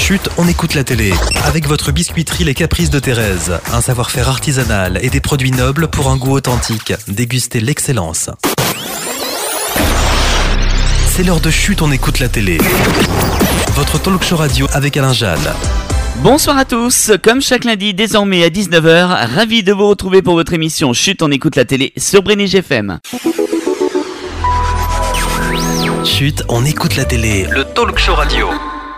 Chut, on écoute la télé. Avec votre biscuiterie Les Caprices de Thérèse. Un savoir-faire artisanal et des produits nobles pour un goût authentique. Dégustez l'excellence. C'est l'heure de Chut, on écoute la télé. Votre talk show radio avec Alain Jal. Bonsoir à tous, comme chaque lundi désormais à 19h, ravi de vous retrouver pour votre émission Chut, on écoute la télé sur Brénige FM. Chut, on écoute la télé. Le talk show radio.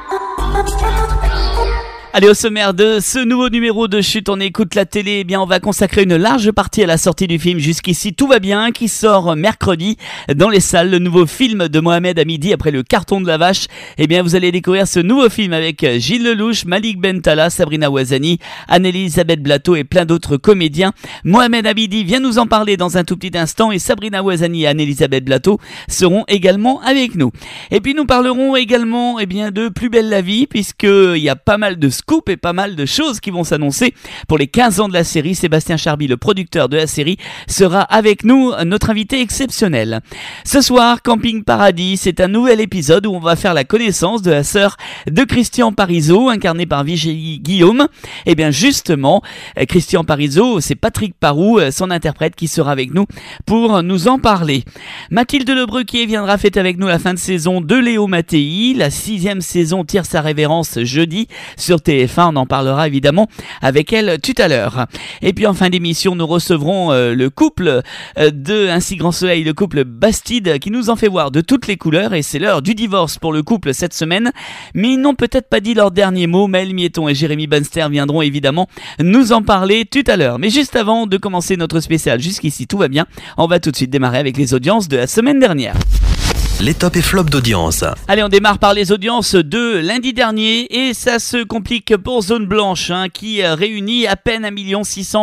Allez, au sommaire de ce nouveau numéro de Chut, on écoute la télé, eh bien on va consacrer une large partie à la sortie du film Jusqu'ici tout va bien, qui sort mercredi dans les salles. Le nouveau film de Mohamed Hamidi après le carton de la vache. Eh bien vous allez découvrir ce nouveau film avec Gilles Lelouch, Malik Bentala, Sabrina Ouazani, Anne-Elisabeth Blateau et plein d'autres comédiens. Mohamed Hamidi vient nous en parler dans un tout petit instant et Sabrina Ouazani et Anne-Elisabeth Blateau seront également avec nous. Et puis nous parlerons également de Plus belle la vie, puisqu'il y a pas mal de scoop et pas mal de choses qui vont s'annoncer pour les 15 ans de la série. Sébastien Charby, le producteur de la série, sera avec nous, notre invité exceptionnel. Ce soir, Camping Paradis, c'est un nouvel épisode où on va faire la connaissance de la sœur de Christian Parizeau, incarnée par Vigélie Guillaume. Et bien justement, Christian Parizeau, c'est Patrick Parou, son interprète, qui sera avec nous pour nous en parler. Mathilde Lebrequier viendra fêter avec nous la fin de saison de Léo Mattei. La 6e saison tire sa révérence jeudi sur TF1, on en parlera évidemment avec elle tout à l'heure. Et puis en fin d'émission, nous recevrons le couple de Ainsi Grand Soleil, le couple Bastide, qui nous en fait voir de toutes les couleurs, et c'est l'heure du divorce pour le couple cette semaine. Mais ils n'ont peut-être pas dit leur dernier mot. Maël Miéton et Jérémy Bunster viendront évidemment nous en parler tout à l'heure. Mais juste avant de commencer notre spécial Jusqu'ici tout va bien, on va tout de suite démarrer avec les audiences de la semaine dernière. Les tops et flops d'audience. Allez, on démarre par les audiences de lundi dernier et ça se complique pour Zone Blanche, qui réunit à peine 1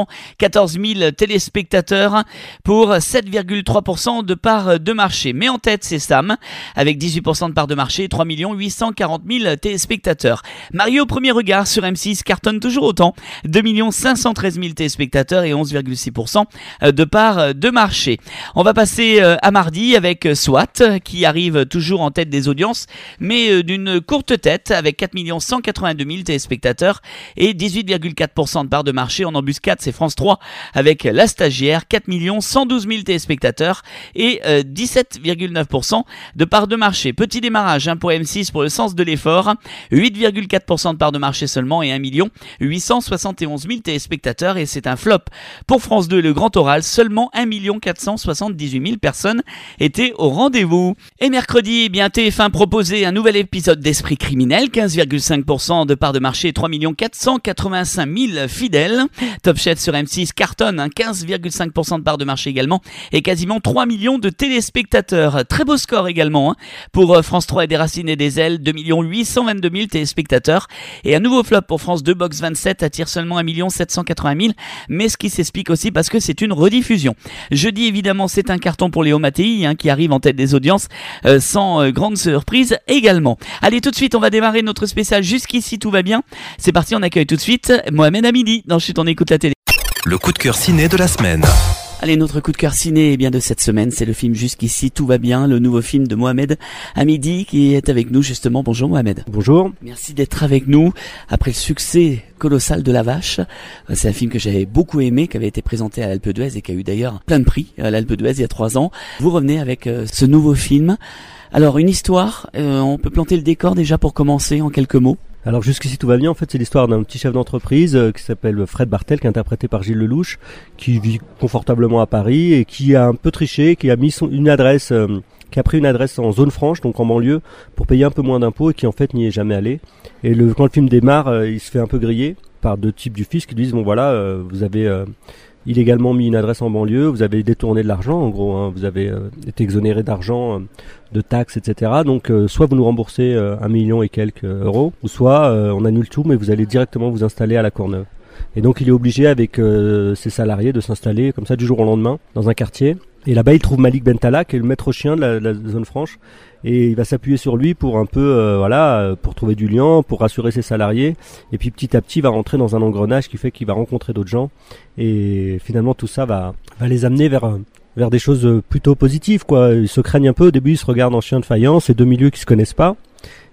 614 000 téléspectateurs pour 7,3% de part de marché. Mais en tête, c'est Sam avec 18% de part de marché et 3 840 000 téléspectateurs. Mario au premier regard sur M6 cartonne toujours autant, 2 513 000 téléspectateurs et 11,6% de part de marché. On va passer à mardi avec SWAT qui arrive toujours en tête des audiences, mais d'une courte tête avec 4 182 000 téléspectateurs et 18,4% de part de marché. En embuscade, c'est France 3 avec La Stagiaire, 4 112 000 téléspectateurs et 17,9% de part de marché. Petit démarrage pour M6 pour Le Sens de l'effort, 8,4% de part de marché seulement et 1 871 000 téléspectateurs, et c'est un flop pour France 2 Le Grand Oral, seulement 1 478 000 personnes étaient au rendez-vous. Et mercredi, TF1 proposait un nouvel épisode d'Esprit criminel, 15,5% de part de marché, 3 485 000 fidèles. Top Chef sur M6 cartonne, 15,5% de part de marché également, et quasiment 3 millions de téléspectateurs. Très beau score également pour France 3 et Des Racines et des Ailes, 2 822 000 téléspectateurs. Et un nouveau flop pour France 2, Box 27, attire seulement 1 780 000, mais ce qui s'explique aussi parce que c'est une rediffusion. Jeudi, évidemment, c'est un carton pour Léo Mattei, qui arrive en tête des audiences, sans grande surprise également. Allez, tout de suite, on va démarrer notre spécial Jusqu'ici tout va bien. C'est parti, on accueille tout de suite Mohamed Hamidi dans Chut, on écoute la télé. Le coup de cœur ciné de la semaine. Allez, notre coup de cœur ciné de cette semaine, c'est le film Jusqu'ici tout va bien, le nouveau film de Mohamed Hamidi qui est avec nous justement. Bonjour Mohamed. Bonjour. Merci d'être avec nous après le succès colossal de La Vache. C'est un film que j'avais beaucoup aimé, qui avait été présenté à l'Alpe d'Huez et qui a eu d'ailleurs plein de prix à l'Alpe d'Huez il y a 3 ans. Vous revenez avec ce nouveau film. Alors une histoire, on peut planter le décor déjà pour commencer en quelques mots. Alors Jusqu'ici tout va bien, en fait c'est l'histoire d'un petit chef d'entreprise qui s'appelle Fred Bartel, qui est interprété par Gilles Lelouch, qui vit confortablement à Paris et qui a un peu triché, qui a mis une adresse, qui a pris une adresse en zone franche, donc en banlieue, pour payer un peu moins d'impôts et qui en fait n'y est jamais allé. Et quand le film démarre, il se fait un peu griller par 2 types du fisc qui lui disent bon voilà, vous avez illégalement mis une adresse en banlieue, vous avez détourné de l'argent en gros, vous avez été exonéré d'argent, de taxes, etc. Donc soit vous nous remboursez 1 million et quelques euros, ou soit on annule tout mais vous allez directement vous installer à la Courneuve. Et donc il est obligé avec ses salariés de s'installer comme ça du jour au lendemain dans un quartier. Et là-bas il trouve Malik Bentala qui est le maître chien de la zone franche. Et il va s'appuyer sur lui pour un peu, pour trouver du lien, pour rassurer ses salariés. Et puis petit à petit, il va rentrer dans un engrenage qui fait qu'il va rencontrer d'autres gens. Et finalement, tout ça va les amener vers des choses plutôt positives, quoi. Ils se craignent un peu. Au début, ils se regardent en chien de faïence. C'est 2 milieux qui se connaissent pas.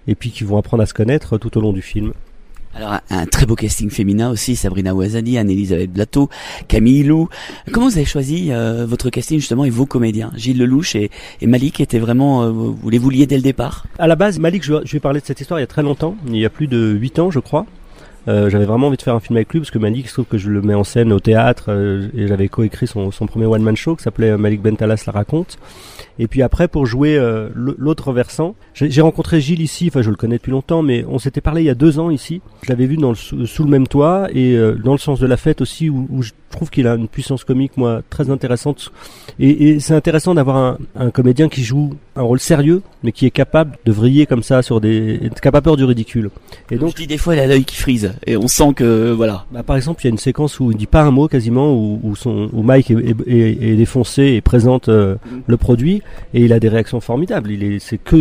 et puis qui vont apprendre à se connaître tout au long du film. Alors un très beau casting féminin aussi, Sabrina Ouazani, Anne-Elisabeth Blateau, Camille Lou. Comment vous avez choisi votre casting justement et vos comédiens? Gilles Lelouch et Malik étaient vraiment, vous les vouliez dès le départ? À la base, Malik, je vais parler de cette histoire il y a très longtemps, il y a plus de 8 ans je crois. J'avais vraiment envie de faire un film avec lui parce que Malik, je trouve que je le mets en scène au théâtre et j'avais coécrit son premier one-man show qui s'appelait Malik Bentalas la raconte. Et puis après, pour jouer l'autre versant, j'ai rencontré Gilles ici, enfin je le connais depuis longtemps, mais on s'était parlé il y a 2 ans ici. Je l'avais vu sous le même toit et dans le sens de la fête aussi, où je trouve qu'il a une puissance comique, moi, très intéressante. Et c'est intéressant d'avoir un comédien qui joue un rôle sérieux, mais qui est capable de vriller comme ça qui n'a pas peur du ridicule. Et donc, je dis des fois, il a l'œil qui frise et on sent que voilà. Bah, par exemple, il y a une séquence où il dit pas un mot quasiment, où Mike est défoncé et présente le produit. Et il a des réactions formidables. Il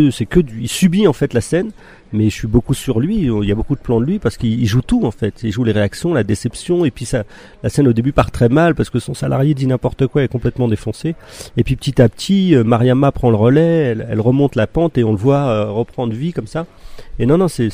subit en fait la scène, mais je suis beaucoup sur lui. Il y a beaucoup de plans de lui parce qu'il joue tout en fait. Il joue les réactions, la déception, et puis la scène au début part très mal parce que son salarié dit n'importe quoi et est complètement défoncé. Et puis petit à petit, Mariama prend le relais, elle remonte la pente et on le voit reprendre vie comme ça. Et non, c'est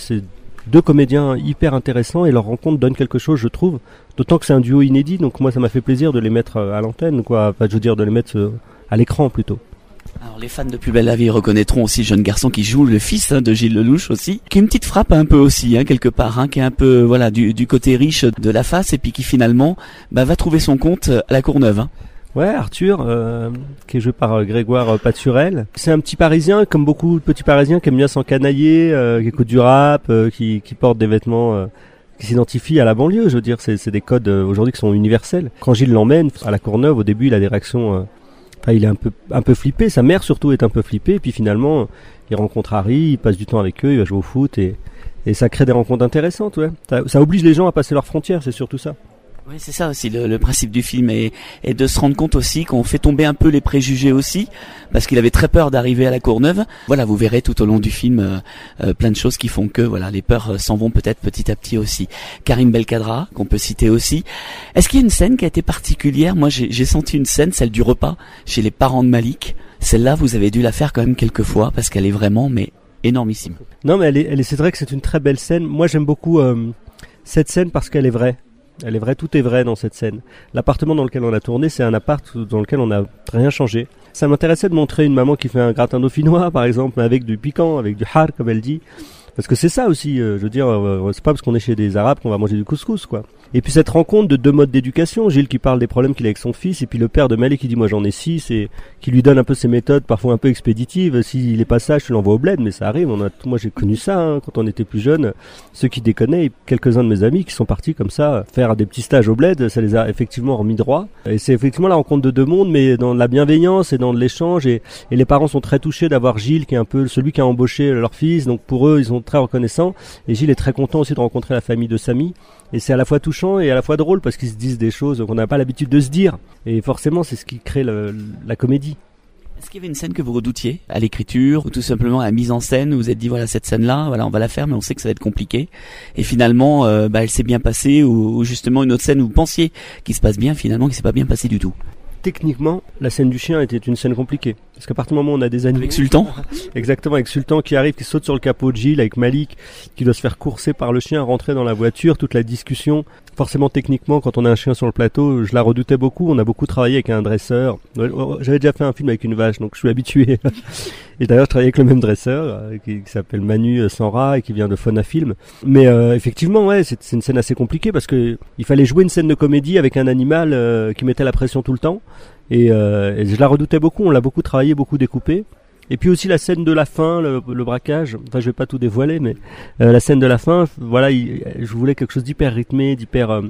2 comédiens hyper intéressants et leur rencontre donne quelque chose, je trouve. D'autant que c'est un duo inédit, donc moi ça m'a fait plaisir de les mettre à l'antenne, quoi. Enfin, je veux dire de les mettre à l'écran plutôt. Alors les fans de Plus belle la vie reconnaîtront aussi le jeune garçon qui joue le fils de Gilles Lelouch aussi, qui a une petite frappe un peu aussi quelque part, qui est un peu voilà du côté riche de la face et puis qui finalement va trouver son compte à la Courneuve. Ouais, Arthur, qui est joué par Grégoire Paturel. C'est un petit Parisien, comme beaucoup de petits Parisiens qui aiment bien s'encanailler, qui écoute du rap, qui porte des vêtements qui s'identifient à la banlieue. Je veux dire, c'est des codes aujourd'hui qui sont universels. Quand Gilles l'emmène à la Courneuve, au début, il a des réactions. Il est un peu flippé. Sa mère surtout est un peu flippée. Et puis finalement, il rencontre Harry, il passe du temps avec eux, il va jouer au foot et ça crée des rencontres intéressantes. Ouais. Ça oblige les gens à passer leurs frontières. C'est surtout ça. Oui, c'est ça aussi le principe du film et de se rendre compte aussi qu'on fait tomber un peu les préjugés aussi, parce qu'il avait très peur d'arriver à la Courneuve. Voilà, vous verrez tout au long du film plein de choses qui font que voilà les peurs s'en vont peut-être petit à petit aussi. Karim Belkadra, qu'on peut citer aussi. Est-ce qu'il y a une scène qui a été particulière? Moi, j'ai senti une scène, celle du repas chez les parents de Malik. Celle-là, vous avez dû la faire quand même quelques fois parce qu'elle est vraiment énormissime. Non, mais c'est vrai que c'est une très belle scène. Moi, j'aime beaucoup cette scène parce qu'elle est vraie. Elle est vraie, tout est vrai dans cette scène. L'appartement dans lequel on a tourné, c'est un appart dans lequel on n'a rien changé. Ça m'intéressait de montrer une maman qui fait un gratin dauphinois, par exemple, mais avec du piquant, avec du har, comme elle dit. Parce que c'est ça aussi, je veux dire, c'est pas parce qu'on est chez des Arabes qu'on va manger du couscous, quoi. Et puis cette rencontre de 2 modes d'éducation, Gilles qui parle des problèmes qu'il a avec son fils, et puis le père de Malik qui dit moi j'en ai 6, et qui lui donne un peu ses méthodes, parfois un peu expéditives. S'il est pas sage, tu l'envoies au bled, mais ça arrive. Moi j'ai connu ça quand on était plus jeune. Ceux qui déconnaient, quelques-uns de mes amis qui sont partis comme ça faire des petits stages au bled, ça les a effectivement remis droit. Et c'est effectivement la rencontre de 2 mondes, mais dans la bienveillance et dans de l'échange. Et les parents sont très touchés d'avoir Gilles qui est un peu celui qui a embauché leur fils. Donc pour eux, ils sont très reconnaissants. Et Gilles est très content aussi de rencontrer la famille de Samy. Et c'est à la fois touchant et à la fois drôle parce qu'ils se disent des choses qu'on n'a pas l'habitude de se dire. Et forcément, c'est ce qui crée la comédie. Est-ce qu'il y avait une scène que vous redoutiez à l'écriture ou tout simplement à la mise en scène où vous vous êtes dit voilà cette scène-là, voilà on va la faire mais on sait que ça va être compliqué et finalement elle s'est bien passée ou justement une autre scène où vous pensiez qu'il se passe bien finalement qui s'est pas bien passé du tout? Techniquement, la scène du chien était une scène compliquée. Parce qu'à partir du moment où on a des animaux... Avec Sultan? Exactement, avec Sultan qui arrive, qui saute sur le capot de Gilles, avec Malik, qui doit se faire courser par le chien, rentrer dans la voiture, toute la discussion. Forcément, techniquement, quand on a un chien sur le plateau, je la redoutais beaucoup. On a beaucoup travaillé avec un dresseur. J'avais déjà fait un film avec une vache, donc je suis habitué. Et d'ailleurs, je travaillais avec le même dresseur, qui s'appelle Manu Sanra, et qui vient de Phonafilm. Mais effectivement, ouais, c'est une scène assez compliquée, parce que il fallait jouer une scène de comédie avec un animal qui mettait la pression tout le temps. Et je la redoutais beaucoup, on l'a beaucoup travaillé, beaucoup découpé. Et puis aussi la scène de la fin, le braquage, enfin je vais pas tout dévoiler, mais la scène de la fin, voilà, je voulais quelque chose d'hyper rythmé, d'hyper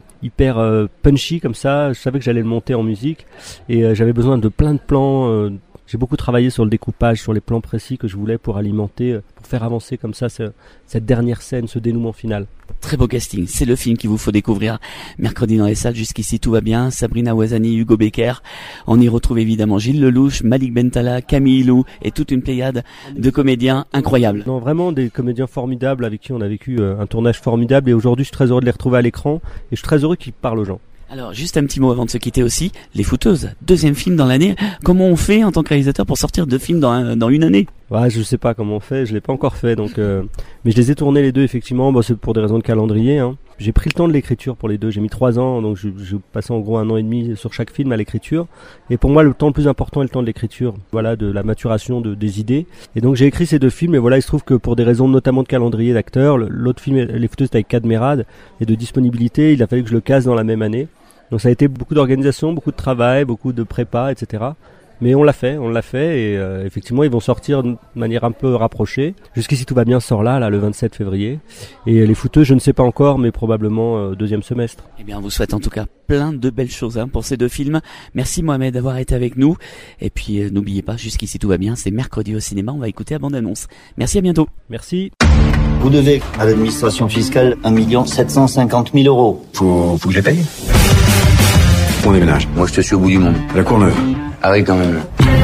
punchy comme ça. Je savais que j'allais le monter en musique et j'avais besoin de plein de plans. J'ai beaucoup travaillé sur le découpage, sur les plans précis que je voulais pour alimenter, pour faire avancer comme ça cette dernière scène, ce dénouement final. Très beau casting, c'est le film qu'il vous faut découvrir mercredi dans les salles. Jusqu'ici tout va bien, Sabrina Ouazani, Hugo Becker. On y retrouve évidemment Gilles Lelouch, Malik Bentala, Camille Lou et toute une pléiade de comédiens incroyables. Non, vraiment des comédiens formidables avec qui on a vécu un tournage formidable et aujourd'hui je suis très heureux de les retrouver à l'écran et je suis très heureux qu'ils parlent aux gens. Alors, juste un petit mot avant de se quitter aussi. Les Fouteuses, 2e film dans l'année. Comment on fait en tant que réalisateur pour sortir 2 films dans une année? Ouais, je sais pas comment on fait, je l'ai pas encore fait, donc mais je les ai tournés les deux effectivement. Bon, c'est pour des raisons de calendrier. Hein. J'ai pris le temps de l'écriture pour les deux. J'ai mis 3 ans, donc je passais en gros 1 an et demi sur chaque film à l'écriture. Et pour moi, le temps le plus important est le temps de l'écriture. Voilà, de la maturation des idées. Et donc j'ai écrit ces 2 films. Et voilà, il se trouve que pour des raisons notamment de calendrier d'acteurs, l'autre film, Les Fouteuses, avec Cadmerade et de disponibilité, il a fallu que je le case dans la même année. Donc ça a été beaucoup d'organisation, beaucoup de travail, beaucoup de prépa, etc. Mais on l'a fait et effectivement ils vont sortir de manière un peu rapprochée. Jusqu'ici tout va bien sort là le 27 février. Et Les Fouteuses, je ne sais pas encore, mais probablement 2e semestre. Eh bien, on vous souhaite en tout cas plein de belles choses pour ces 2 films. Merci Mohamed d'avoir été avec nous. Et puis n'oubliez pas, Jusqu'ici tout va bien, c'est mercredi au cinéma, on va écouter la bande-annonce. Merci, à bientôt. Merci. Vous devez à l'administration fiscale 1 750 000 euros. Faut que je les paye. On déménage. Moi, je te suis au bout du monde. La Courneuve. Ah oui, quand même.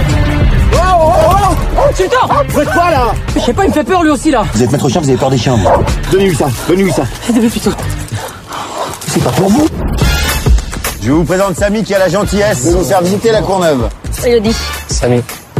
Oh, putain! Vous êtes quoi, là? Je sais pas, il me fait peur, lui aussi, là. Vous êtes maître chien, vous avez peur des chiens. Donnez-lui ça. Putain. C'est pas pour vous. Je vous présente Samy qui a la gentillesse de nous faire visiter la Courneuve. Elodie. Samy.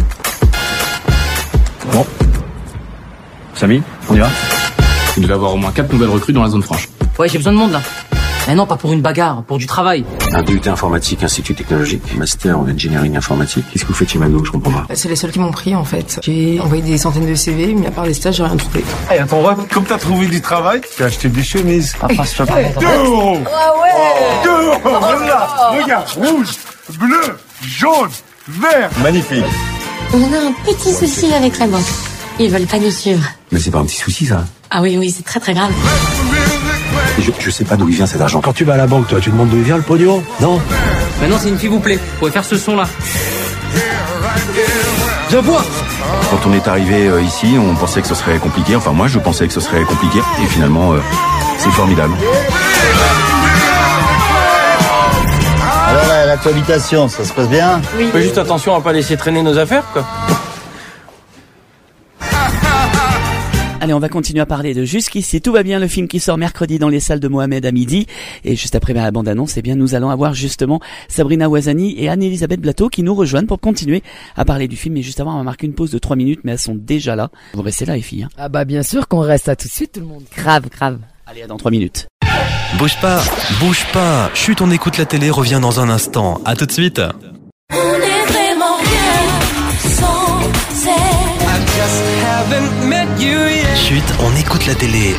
Bon. Samy, on y va? Il devait avoir au moins 4 nouvelles recrues dans la zone franche. Ouais, j'ai besoin de monde, là. Mais non, pas pour une bagarre, pour du travail. Un DUT informatique, institut technologique, master en engineering informatique. Qu'est-ce que vous faites chez Mado? Je comprends pas. C'est les seuls qui m'ont pris, en fait. J'ai envoyé des centaines de CV, mais à part les stages, j'ai rien trouvé. Hey, attends, comme t'as trouvé du travail, t'as acheté des chemises. Ah, passe, je peux pas. 2 euros. Ah ouais. 2 euros. Voilà. Regarde, rouge, bleu, jaune, vert. Magnifique. On a un petit souci avec la banque. Ils veulent pas nous suivre. Mais c'est pas un petit souci, ça. Ah oui, c'est très très grave. Je sais pas d'où il vient cet argent. Quand tu vas à la banque, toi, tu demandes d'où il vient le pognon? Non. Maintenant, c'est une fille vous plaît. Vous pouvez faire ce son-là. Je vois. Quand on est arrivé ici, on pensait que ce serait compliqué. Enfin, moi, je pensais que ce serait compliqué. Et finalement, c'est formidable. Alors là, la cohabitation, ça se passe bien? Oui. Fais juste attention à pas laisser traîner nos affaires, quoi. Allez, on va continuer à parler de Jusqu'ici tout va bien, le film qui sort mercredi dans les salles de Mohamed à midi. Et juste après la bande-annonce, nous allons avoir justement Sabrina Ouazani et Anne-Elisabeth Blateau qui nous rejoignent pour continuer à parler du film. Mais juste avant, on va marquer une pause de 3 minutes, mais elles sont déjà là. Vous restez là, les filles. Ah bah bien sûr qu'on reste, à tout de suite tout le monde. Grave. Allez, à dans 3 minutes. Bouge pas. Chut, on écoute la télé, revient dans un instant. À tout de suite. On est vraiment bien sans Chut, on écoute la télé.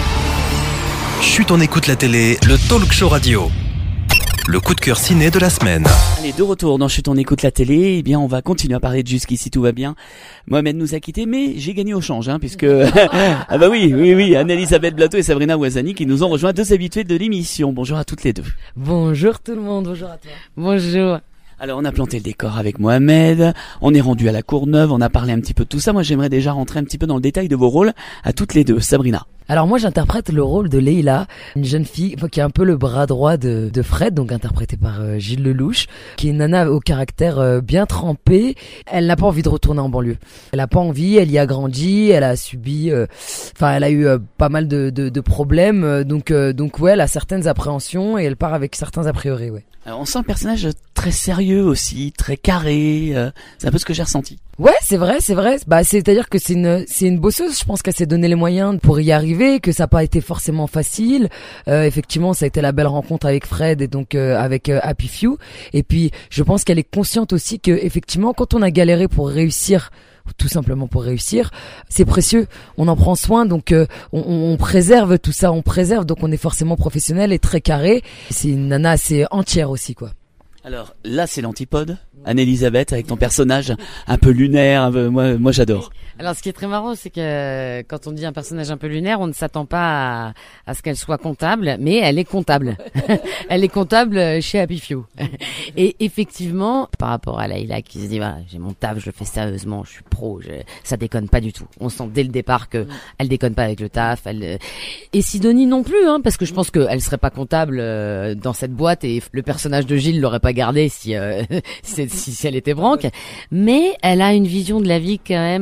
Chut, on écoute la télé, le talk show radio. Le coup de cœur ciné de la semaine. Allez, de retour dans Chut, on écoute la télé. Eh bien, on va continuer à parler de Jusqu'ici tout va bien. Mohamed nous a quittés, mais j'ai gagné au change, puisque ah bah oui, Anne-Elisabeth Blateau et Sabrina Ouazani qui nous ont rejoints, 2 habitués de l'émission. Bonjour à toutes les 2. Bonjour tout le monde, bonjour à toi. Bonjour. Alors, on a planté le décor avec Mohamed, on est rendu à la Courneuve, on a parlé un petit peu de tout ça. Moi, j'aimerais déjà rentrer un petit peu dans le détail de vos rôles à toutes les 2. Sabrina. Alors moi j'interprète le rôle de Leïla, une jeune fille qui est un peu le bras droit de Fred, donc interprétée par Gilles Lelouch, qui est une nana au caractère bien trempé. Elle n'a pas envie de retourner en banlieue. Elle a pas envie, elle y a grandi, elle a subi, elle a eu pas mal de problèmes, donc ouais, elle a certaines appréhensions et elle part avec certains a priori, ouais. Alors, on sent un personnage très sérieux aussi, très carré, c'est un peu ce que j'ai ressenti. Ouais, c'est vrai. Bah, c'est-à-dire que c'est une bosseuse. Je pense qu'elle s'est donné les moyens pour y arriver, que ça n'a pas été forcément facile. Effectivement, ça a été la belle rencontre avec Fred et donc avec Happy Few. Et puis, je pense qu'elle est consciente aussi que effectivement, quand on a galéré pour réussir, tout simplement pour réussir, c'est précieux. On en prend soin, donc on préserve tout ça, donc on est forcément professionnel et très carré. C'est une nana assez entière aussi, quoi. Alors là, c'est l'antipode. Anne-Elisabeth, avec ton personnage un peu lunaire, moi j'adore. Alors ce qui est très marrant, c'est que quand on dit un personnage un peu lunaire, on ne s'attend pas à ce qu'elle soit comptable, mais elle est comptable. Elle est comptable chez Happy Few. Et effectivement, par rapport à Leïla qui se dit voilà, j'ai mon taf, je le fais sérieusement, je suis pro, ça déconne pas du tout. On sent dès le départ que elle déconne pas avec le taf. Et Sidonie non plus, parce que je pense qu'elle serait pas comptable dans cette boîte et le personnage de Gilles l'aurait pas gardé si elle était branque. Mais elle a une vision de la vie quand même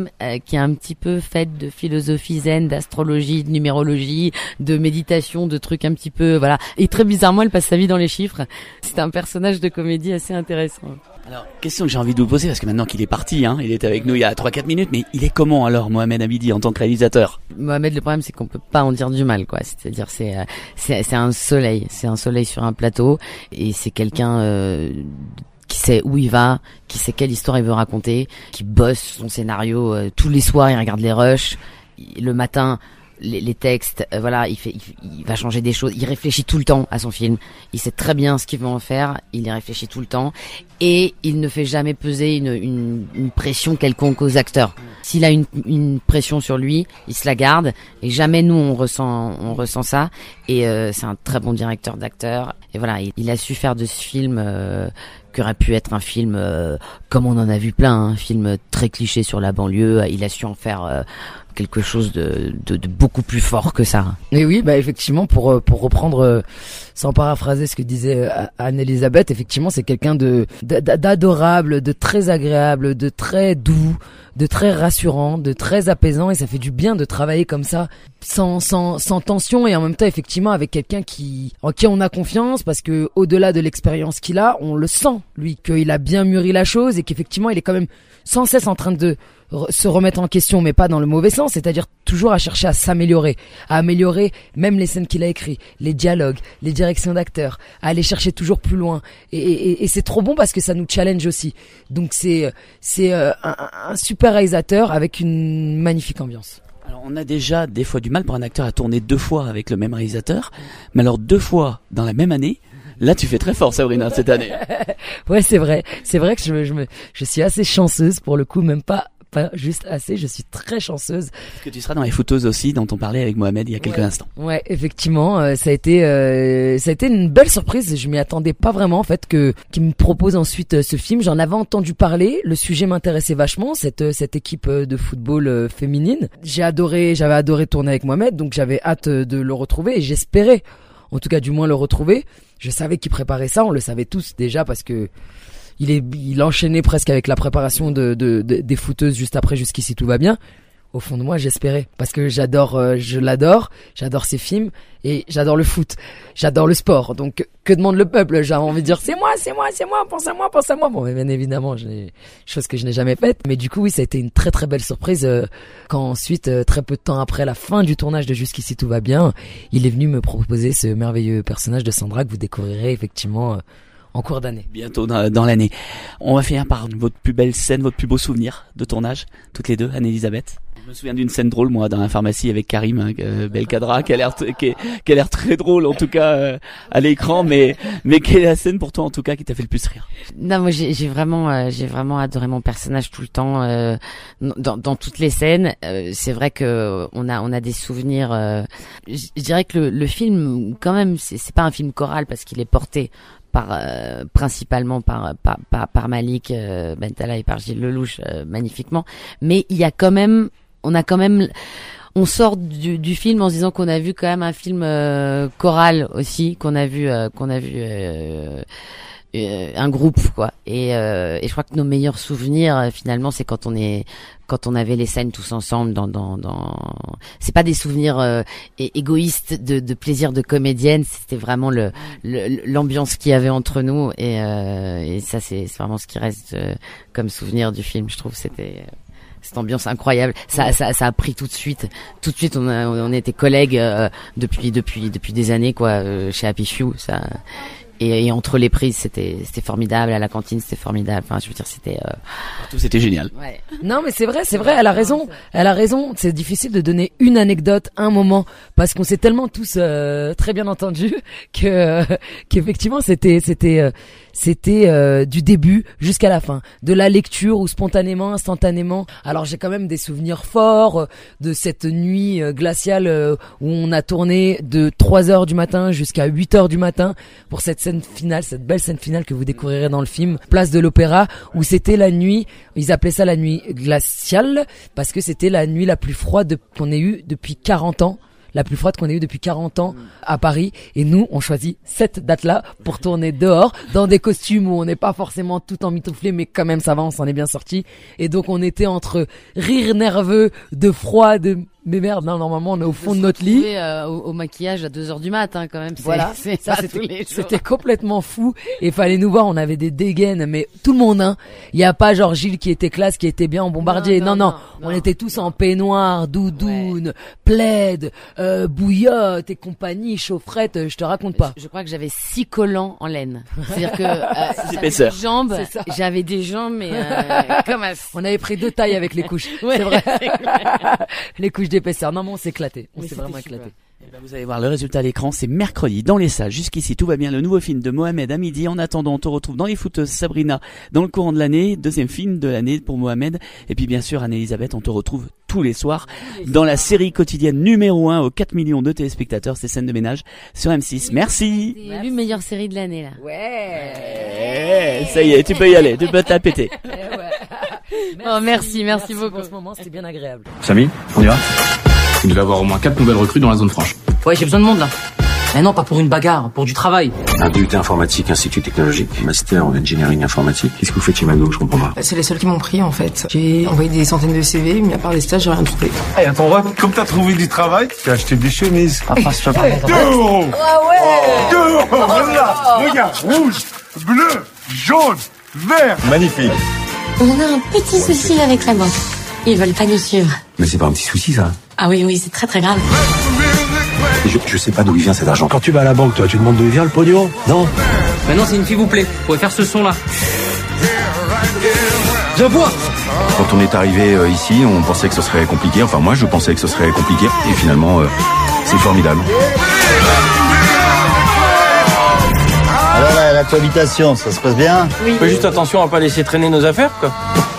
qui est un petit peu faite de philosophie zen, d'astrologie, de numérologie, de méditation, de trucs un petit peu, voilà. Et très bizarrement, elle passe sa vie dans les chiffres. C'est un personnage de comédie assez intéressant. Alors, question que j'ai envie de vous poser, parce que maintenant qu'il est parti, il est avec nous il y a 3-4 minutes, mais il est comment alors, Mohamed Hamidi, en tant que réalisateur? Mohamed, le problème, c'est qu'on peut pas en dire du mal, quoi. C'est-à-dire, c'est un soleil. C'est un soleil sur un plateau, et c'est quelqu'un, qui sait où il va, qui sait quelle histoire il veut raconter, qui bosse son scénario, tous les soirs, il regarde les rushs, le matin, les textes, voilà, il va changer des choses, il réfléchit tout le temps à son film, il sait très bien ce qu'il veut en faire, il y réfléchit tout le temps, et il ne fait jamais peser une pression quelconque aux acteurs. S'il a une pression sur lui, il se la garde, et jamais nous on ressent ça, et c'est un très bon directeur d'acteurs, et voilà, il a su faire de ce film qui aurait pu être un film comme on en a vu plein, un film très cliché sur la banlieue, il a su en faire quelque chose de beaucoup plus fort que ça. Et oui, bah effectivement, pour reprendre, sans paraphraser ce que disait Anne-Elisabeth, effectivement, c'est quelqu'un d'adorable, de très agréable, de très doux, de très rassurant, de très apaisant, et ça fait du bien de travailler comme ça, sans tension, et en même temps, effectivement, avec quelqu'un en qui on a confiance, parce que au-delà de l'expérience qu'il a, on le sent, lui, qu'il a bien mûri la chose, et qu'effectivement, il est quand même sans cesse en train de se remettre en question, mais pas dans le mauvais sens, c'est-à-dire toujours à chercher à s'améliorer, à améliorer même les scènes qu'il a écrites, les dialogues, les directions d'acteurs, à aller chercher toujours plus loin, et c'est trop bon parce que ça nous challenge aussi. Donc c'est un super réalisateur avec une magnifique ambiance. Alors on a déjà des fois du mal pour un acteur à tourner 2 fois avec le même réalisateur, mais alors 2 fois dans la même année, là tu fais très fort, Sabrina, cette année. Ouais, c'est vrai que je suis assez chanceuse pour le coup, même pas juste assez, je suis très chanceuse. Est-ce que tu seras dans les footeuses aussi dont on parlait avec Mohamed il y a quelques instants? Ouais, effectivement, ça a été une belle surprise, je m'y attendais pas vraiment en fait qu'il me propose ensuite ce film. J'en avais entendu parler, le sujet m'intéressait vachement, cette équipe de football féminine. J'avais adoré tourner avec Mohamed, donc j'avais hâte de le retrouver, et j'espérais en tout cas du moins le retrouver. Je savais qu'il préparait ça, on le savait tous déjà parce que il enchaînait presque avec la préparation des footeuses juste après Jusqu'ici tout va bien. Au fond de moi, j'espérais, parce que je l'adore, j'adore ses films, et j'adore le foot, j'adore le sport. Donc, que demande le peuple? J'ai envie de dire, c'est moi, pense à moi. Bon, mais bien évidemment, chose que je n'ai jamais faite. Mais du coup, oui, ça a été une très très belle surprise, quand ensuite, très peu de temps après la fin du tournage de Jusqu'ici tout va bien, il est venu me proposer ce merveilleux personnage de Sandra que vous découvrirez effectivement en cours d'année. Bientôt dans l'année. On va finir par votre plus belle scène, votre plus beau souvenir de tournage, toutes les deux, Anne-Elisabeth. Je me souviens d'une scène drôle, moi, dans la pharmacie avec Karim Belkadra, qui a l'air très drôle, en tout cas, à l'écran, mais quelle est la scène pour toi, en tout cas, qui t'a fait le plus rire? Non, moi, j'ai vraiment adoré mon personnage tout le temps, dans toutes les scènes. C'est vrai que on a des souvenirs, je dirais que le film, quand même, c'est pas un film choral parce qu'il est porté principalement par Malik Bentala et par Gilles Lelouch, magnifiquement, mais il y a quand même, on sort du film en se disant qu'on a vu quand même un film choral aussi, qu'on a vu un groupe, quoi, et je crois que nos meilleurs souvenirs finalement c'est quand on avait les scènes tous ensemble dans c'est pas des souvenirs égoïstes de plaisir de comédienne, c'était vraiment l'ambiance qu'il y avait entre nous, et ça c'est vraiment ce qui reste comme souvenir du film. Je trouve c'était cette ambiance incroyable, ça a pris tout de suite on était collègues depuis des années, quoi, chez Happy Few, ça. Et entre les prises, c'était formidable. À la cantine, c'était formidable. Enfin, je veux dire, tout c'était génial. Ouais. Non, mais c'est vrai. Elle a raison. C'est difficile de donner une anecdote, un moment, parce qu'on s'est tellement tous très bien entendus qu'effectivement c'était du début jusqu'à la fin, de la lecture ou spontanément, instantanément. Alors j'ai quand même des souvenirs forts de cette nuit glaciale où on a tourné de 3h du matin jusqu'à 8h du matin pour cette scène finale, cette belle scène finale que vous découvrirez dans le film, Place de l'Opéra, où c'était la nuit, ils appelaient ça la nuit glaciale parce que c'était la nuit la plus froide qu'on ait eue depuis 40 ans. la plus froide qu'on ait eue depuis 40 ans à Paris. Et nous, on choisit cette date-là pour tourner dehors, dans des costumes où on n'est pas forcément tout emmitouflé, mais quand même ça va, on s'en est bien sorti. Et donc on était entre rire nerveux, de froid, de mais merde, non, normalement on est au fond de notre lit. Au maquillage à 2h du mat, quand même. Voilà, c'était complètement fou. Et fallait nous voir, on avait des dégaines, mais tout le monde, hein. Il y a pas genre Gilles qui était classe, qui était bien en bombardier. Non. On était tous en peignoir, doudoune, plaid, bouillotte et compagnie, chaufferette, je te raconte pas. Je crois que j'avais 6 collants en laine. C'est-à-dire que j'avais des jambes, mais comme on avait pris 2 tailles avec les couches. Ouais, c'est vrai. Les couches d'épaisseur. Non, mais on s'est éclaté. On s'est vraiment éclaté. Vous allez voir le résultat à l'écran, c'est mercredi dans les salles. Jusqu'ici, tout va bien. Le nouveau film de Mohamed à midi. En attendant, on te retrouve dans Les Footeuses, Sabrina, dans le courant de l'année. 2e film de l'année pour Mohamed. Et puis, bien sûr, Anne-Elisabeth, on te retrouve tous les soirs dans la série quotidienne numéro 1 aux 4 millions de téléspectateurs. C'est Scène de ménage sur M6. Merci. C'est l'élu meilleure série de l'année, là. Ouais. Ça y est, tu peux y aller. Tu peux te la péter. Merci beaucoup. En ce moment, c'était bien agréable. Samy, on y va? Il devait avoir au moins 4 nouvelles recrues dans la zone franche. Ouais, j'ai besoin de monde là. Mais non, pas pour une bagarre, pour du travail. Un DUT informatique, institut technologique, master en engineering informatique. Qu'est-ce que vous faites chez McDo? Je comprends pas. C'est les seuls qui m'ont pris en fait. J'ai envoyé des centaines de CV, mais à part les stages, j'ai rien trouvé. Hey, attends, comme t'as trouvé du travail, t'as acheté des chemises. Enfin, je peux pas. 2 euros. Ah ouais. 2 euros, voilà. Regarde, rouge, bleu, jaune, vert. Magnifique. On a un petit souci avec la banque. Ils veulent pas nous suivre. Mais c'est pas un petit souci, ça. Ah oui, c'est très très grave. Je sais pas d'où il vient cet argent. Quand tu vas à la banque, toi, tu demandes d'où il vient le pognon? Non. Maintenant, c'est une s'il vous plaît. Vous pouvez faire ce son-là. Viens voir. Quand on est arrivé ici, on pensait que ce serait compliqué. Enfin, moi, je pensais que ce serait compliqué. Et finalement, c'est formidable. Alors là, la cohabitation, ça se passe bien? Oui. Fais juste attention à pas laisser traîner nos affaires, quoi.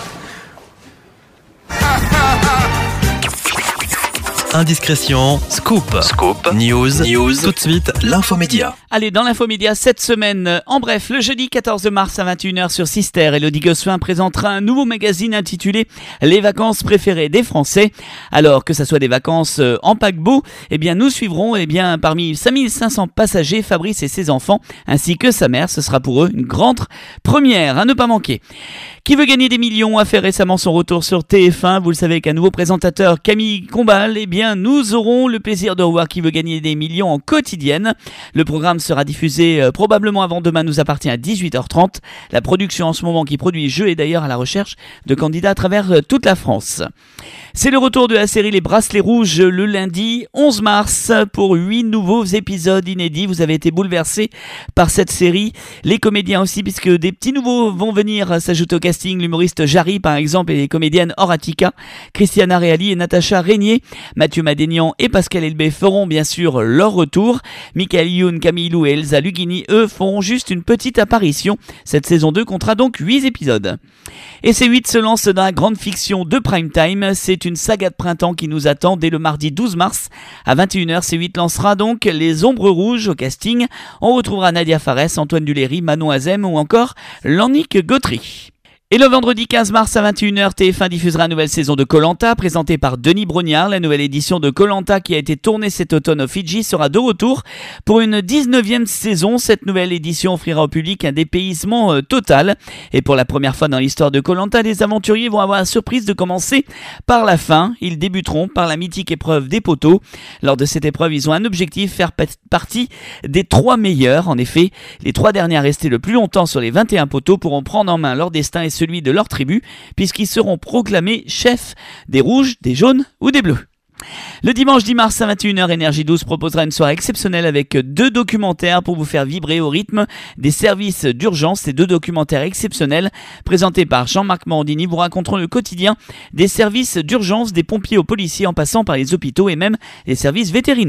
Indiscrétion, scoop, news, tout de suite, l'infomédia. Allez, dans l'infomédia cette semaine, en bref, le jeudi 14 mars à 21h sur Sister, Elodie Gossuin présentera un nouveau magazine intitulé Les vacances préférées des Français. Alors que ça soit des vacances en paquebot, eh bien nous suivrons parmi 5500 passagers, Fabrice et ses enfants, ainsi que sa mère. Ce sera pour eux une grande première à ne pas manquer. Qui veut gagner des millions a fait récemment son retour sur TF1. Vous le savez qu'un nouveau présentateur, Camille Combal, eh bien nous aurons le plaisir de revoir Qui veut gagner des millions en quotidienne. Le programme sera diffusé probablement avant demain, nous appartient à 18h30. La production en ce moment qui produit Jeux est d'ailleurs à la recherche de candidats à travers toute la France. C'est le retour de la série Les Bracelets Rouges le lundi 11 mars pour 8 nouveaux épisodes inédits. Vous avez été bouleversés par cette série. Les comédiens aussi, puisque des petits nouveaux vont venir s'ajouter au casting. L'humoriste Jarry par exemple et les comédiennes Horatica, Christiana Reali et Natacha Régnier. Mathieu Madénian et Pascal Elbé feront bien sûr leur retour. Michael Youn, Camille Lou et Elsa Lughini, eux, feront juste une petite apparition. Cette saison 2 comptera donc 8 épisodes. Et C8 se lance dans la grande fiction de prime time. C'est une saga de printemps qui nous attend dès le mardi 12 mars. À 21h, C8 lancera donc Les Ombres Rouges au casting. On retrouvera Nadia Fares, Antoine Duléry, Manon Azem ou encore Lannick Gautry. Et le vendredi 15 mars à 21h, TF1 diffusera une nouvelle saison de Koh-Lanta, présentée par Denis Brognard. La nouvelle édition de Koh-Lanta qui a été tournée cet automne au Fidji sera de retour pour une 19e saison. Cette nouvelle édition offrira au public un dépaysement total. Et pour la première fois dans l'histoire de Koh-Lanta, les aventuriers vont avoir la surprise de commencer par la fin. Ils débuteront par la mythique épreuve des poteaux. Lors de cette épreuve, ils ont un objectif, faire partie des 3 meilleurs. En effet, les 3 derniers à rester le plus longtemps sur les 21 poteaux pourront prendre en main leur destin et celui de leur tribu, puisqu'ils seront proclamés chefs des rouges, des jaunes ou des bleus. Le dimanche 10 mars à 21h, Énergie 12 proposera une soirée exceptionnelle avec 2 documentaires pour vous faire vibrer au rythme des services d'urgence. Ces 2 documentaires exceptionnels présentés par Jean-Marc Morandini vous raconteront le quotidien des services d'urgence, des pompiers aux policiers en passant par les hôpitaux et même les services vétérinaires.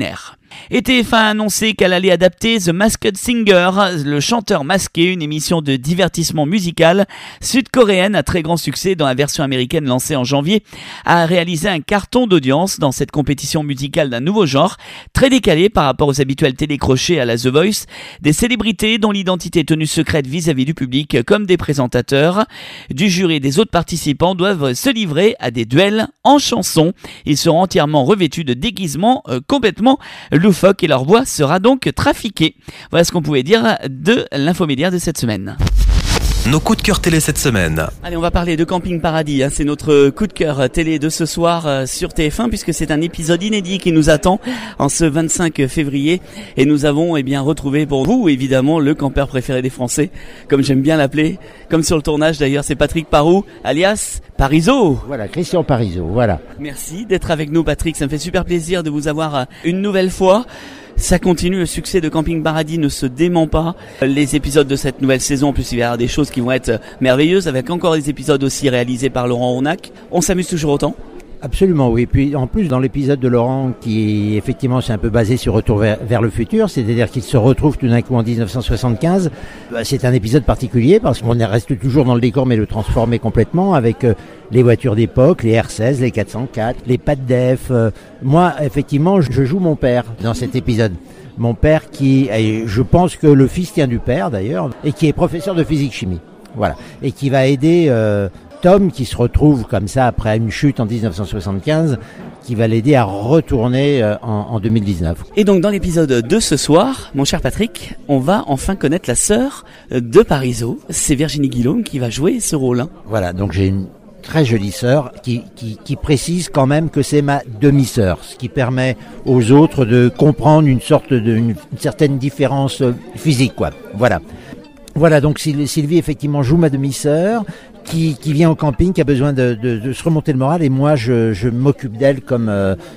Et TF1 a annoncé qu'elle allait adapter The Masked Singer, le chanteur masqué, une émission de divertissement musical sud-coréenne à très grand succès dans la version américaine lancée en janvier, a réalisé un carton d'audience dans cette compétition musicale d'un nouveau genre, très décalé par rapport aux habituels télécrochés à la The Voice, des célébrités dont l'identité est tenue secrète vis-à-vis du public comme des présentateurs, du jury et des autres participants doivent se livrer à des duels en chansons. Ils seront entièrement revêtus de déguisements complètement loufoques et leur voix sera donc trafiquée. Voilà ce qu'on pouvait dire de l'infomédiaire de cette semaine. Nos coups de cœur télé cette semaine. Allez, on va parler de Camping Paradis, c'est notre coup de cœur télé de ce soir sur TF1 puisque c'est un épisode inédit qui nous attend en ce 25 février et nous avons retrouvé pour vous évidemment le campeur préféré des Français, comme j'aime bien l'appeler, comme sur le tournage d'ailleurs, c'est Patrick Parou alias Parisot. Voilà, Christian Parisot, voilà. Merci d'être avec nous Patrick, ça me fait super plaisir de vous avoir une nouvelle fois. Ça continue, le succès de Camping Paradis ne se dément pas. Les épisodes de cette nouvelle saison, en plus il y aura des choses qui vont être merveilleuses, avec encore des épisodes aussi réalisés par Laurent Honac. On s'amuse toujours autant ? Absolument, oui. Puis en plus, dans l'épisode de Laurent, qui effectivement c'est un peu basé sur Retour vers le futur, c'est-à-dire qu'il se retrouve tout d'un coup en 1975, c'est un épisode particulier parce qu'on reste toujours dans le décor mais le transformé complètement avec les voitures d'époque, les R16, les 404, les Pat Def. Moi, effectivement, je joue mon père dans cet épisode. Mon père et je pense que le fils tient du père d'ailleurs, et qui est professeur de physique-chimie. Voilà. Et qui va aider Tom, qui se retrouve comme ça après une chute en 1975, qui va l'aider à retourner en 2019. Et donc dans l'épisode de ce soir, mon cher Patrick, on va enfin connaître la sœur de Parisot. C'est Virginie Guillaume qui va jouer ce rôle. Voilà, donc j'ai une très jolie sœur qui précise quand même que c'est ma demi-sœur, ce qui permet aux autres de comprendre une certaine différence physique, quoi. Voilà, donc Sylvie effectivement joue ma demi-sœur qui vient au camping, qui a besoin de se remonter le moral, et moi je m'occupe d'elle comme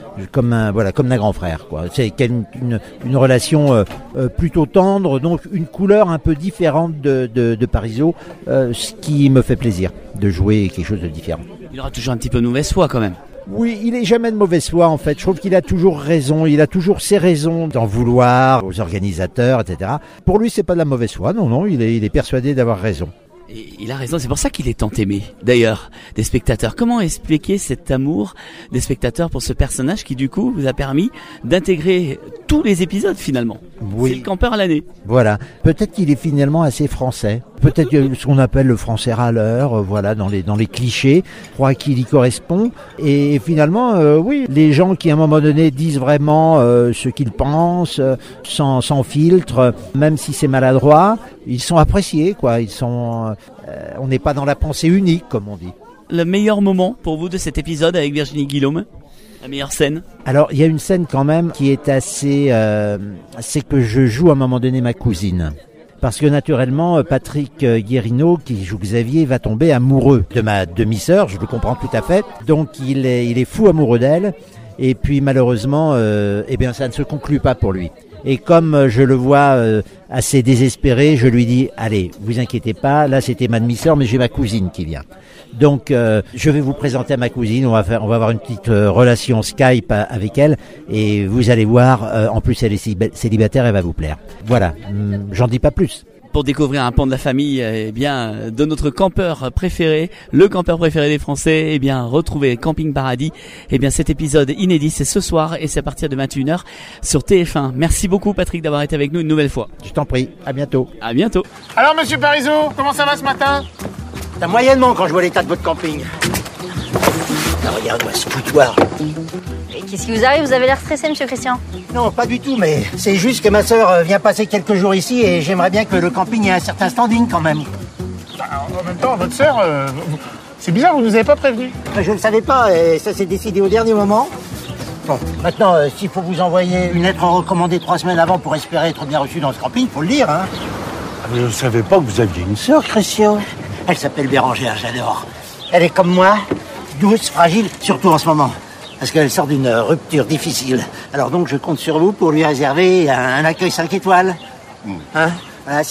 d'un grand frère, quoi. C'est une relation plutôt tendre, donc une couleur un peu différente de Parisot, ce qui me fait plaisir de jouer quelque chose de différent. Il aura toujours un petit peu de mauvaise foi quand même. Oui, il est jamais de mauvaise foi en fait. Je trouve qu'il a toujours raison, il a toujours ses raisons d'en vouloir aux organisateurs, etc. Pour lui, c'est pas de la mauvaise foi, non, il est persuadé d'avoir raison. Et il a raison, c'est pour ça qu'il est tant aimé, d'ailleurs, des spectateurs. Comment expliquer cet amour des spectateurs pour ce personnage qui, du coup, vous a permis d'intégrer tous les épisodes, finalement? Oui. C'est le campeur à l'année. Voilà. Peut-être qu'il est finalement assez français. Peut-être ce qu'on appelle le français râleur, dans les clichés. Je crois qu'il y correspond. Et finalement, oui, les gens qui, à un moment donné, disent vraiment ce qu'ils pensent, sans filtre, même si c'est maladroit, ils sont appréciés, quoi. On n'est pas dans la pensée unique, comme on dit. Le meilleur moment pour vous de cet épisode avec Virginie Guillaume? La meilleure scène? Alors, il y a une scène quand même qui est assez... c'est que je joue à un moment donné ma cousine. Parce que naturellement, Patrick Guérino, qui joue Xavier, va tomber amoureux de ma demi-sœur, je le comprends tout à fait. Donc il est fou amoureux d'elle. Et puis malheureusement, ça ne se conclut pas pour lui. Et comme je le vois assez désespéré, je lui dis, allez, vous inquiétez pas, là c'était ma demi-sœur, mais j'ai ma cousine qui vient. Donc je vais vous présenter à ma cousine, on va avoir une petite relation Skype avec elle, et vous allez voir, en plus elle est célibataire, elle va vous plaire. Voilà, j'en dis pas plus. Pour découvrir un pan de la famille, de notre campeur préféré, le campeur préféré des Français, retrouvez Camping Paradis. Cet épisode inédit, c'est ce soir et c'est à partir de 21h sur TF1. Merci beaucoup Patrick d'avoir été avec nous une nouvelle fois. Je t'en prie, à bientôt. À bientôt. Alors monsieur Parisot, comment ça va ce matin? T'as moyennement quand je vois l'état de votre camping. Regarde-moi ce foutoir. Et qu'est-ce qui vous arrive? Vous avez l'air stressé, monsieur Christian. Non, pas du tout, mais c'est juste que ma sœur vient passer quelques jours ici et j'aimerais bien que le camping ait un certain standing quand même. En même temps, votre sœur, c'est bizarre, vous nous avez pas prévenu. Je ne le savais pas et ça s'est décidé au dernier moment. Bon, maintenant, s'il faut vous envoyer une lettre recommandée 3 semaines avant pour espérer être bien reçu dans ce camping, faut le dire, hein. Je ne savais pas que vous aviez une sœur, Christian. Elle s'appelle Bérangère, j'adore. Elle est comme moi, douce, fragile, surtout en ce moment. Parce qu'elle sort d'une rupture difficile. Alors donc, je compte sur vous pour lui réserver un accueil 5 étoiles. Hein? Voilà,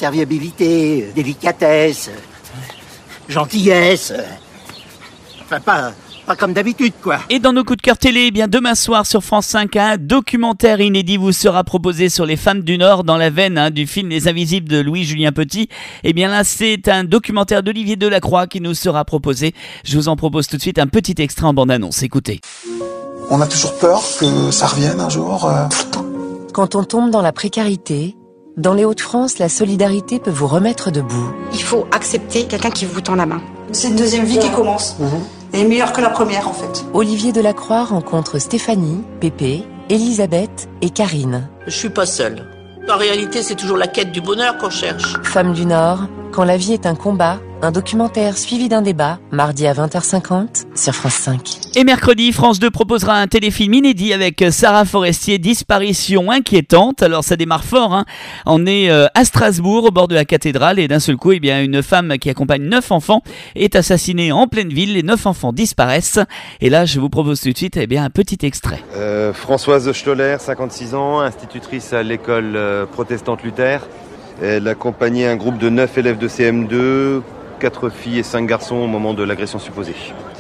serviabilité, délicatesse, gentillesse. Enfin, Pas comme d'habitude, quoi. Et dans nos coups de cœur télé, eh bien demain soir sur France 5, un documentaire inédit vous sera proposé sur les femmes du Nord dans la veine du film Les Invisibles de Louis-Julien Petit. Eh bien là, c'est un documentaire d'Olivier Delacroix qui nous sera proposé. Je vous en propose tout de suite un petit extrait en bande-annonce. Écoutez. On a toujours peur que ça revienne un jour. Quand on tombe dans la précarité, dans les Hauts-de-France, la solidarité peut vous remettre debout. Il faut accepter quelqu'un qui vous tend la main. C'est une deuxième vie qui commence. Elle est meilleure que la première, en fait. Olivier Delacroix rencontre Stéphanie, Pépé, Elisabeth et Karine. Je suis pas seule. En réalité, c'est toujours la quête du bonheur qu'on cherche. Femmes du Nord, quand la vie est un combat, un documentaire suivi d'un débat, mardi à 20h50 sur France 5. Et mercredi, France 2 proposera un téléfilm inédit avec Sarah Forestier, Disparition inquiétante. Alors ça démarre fort, hein. On est à Strasbourg, au bord de la cathédrale, et d'un seul coup, eh bien, une femme qui accompagne 9 enfants est assassinée en pleine ville. Les 9 enfants disparaissent. Et là, je vous propose tout de suite, eh bien, un petit extrait. Françoise Stoller, 56 ans, institutrice à l'école protestante Luther. Elle accompagnait un groupe de 9 élèves de CM2, 4 filles et 5 garçons au moment de l'agression supposée.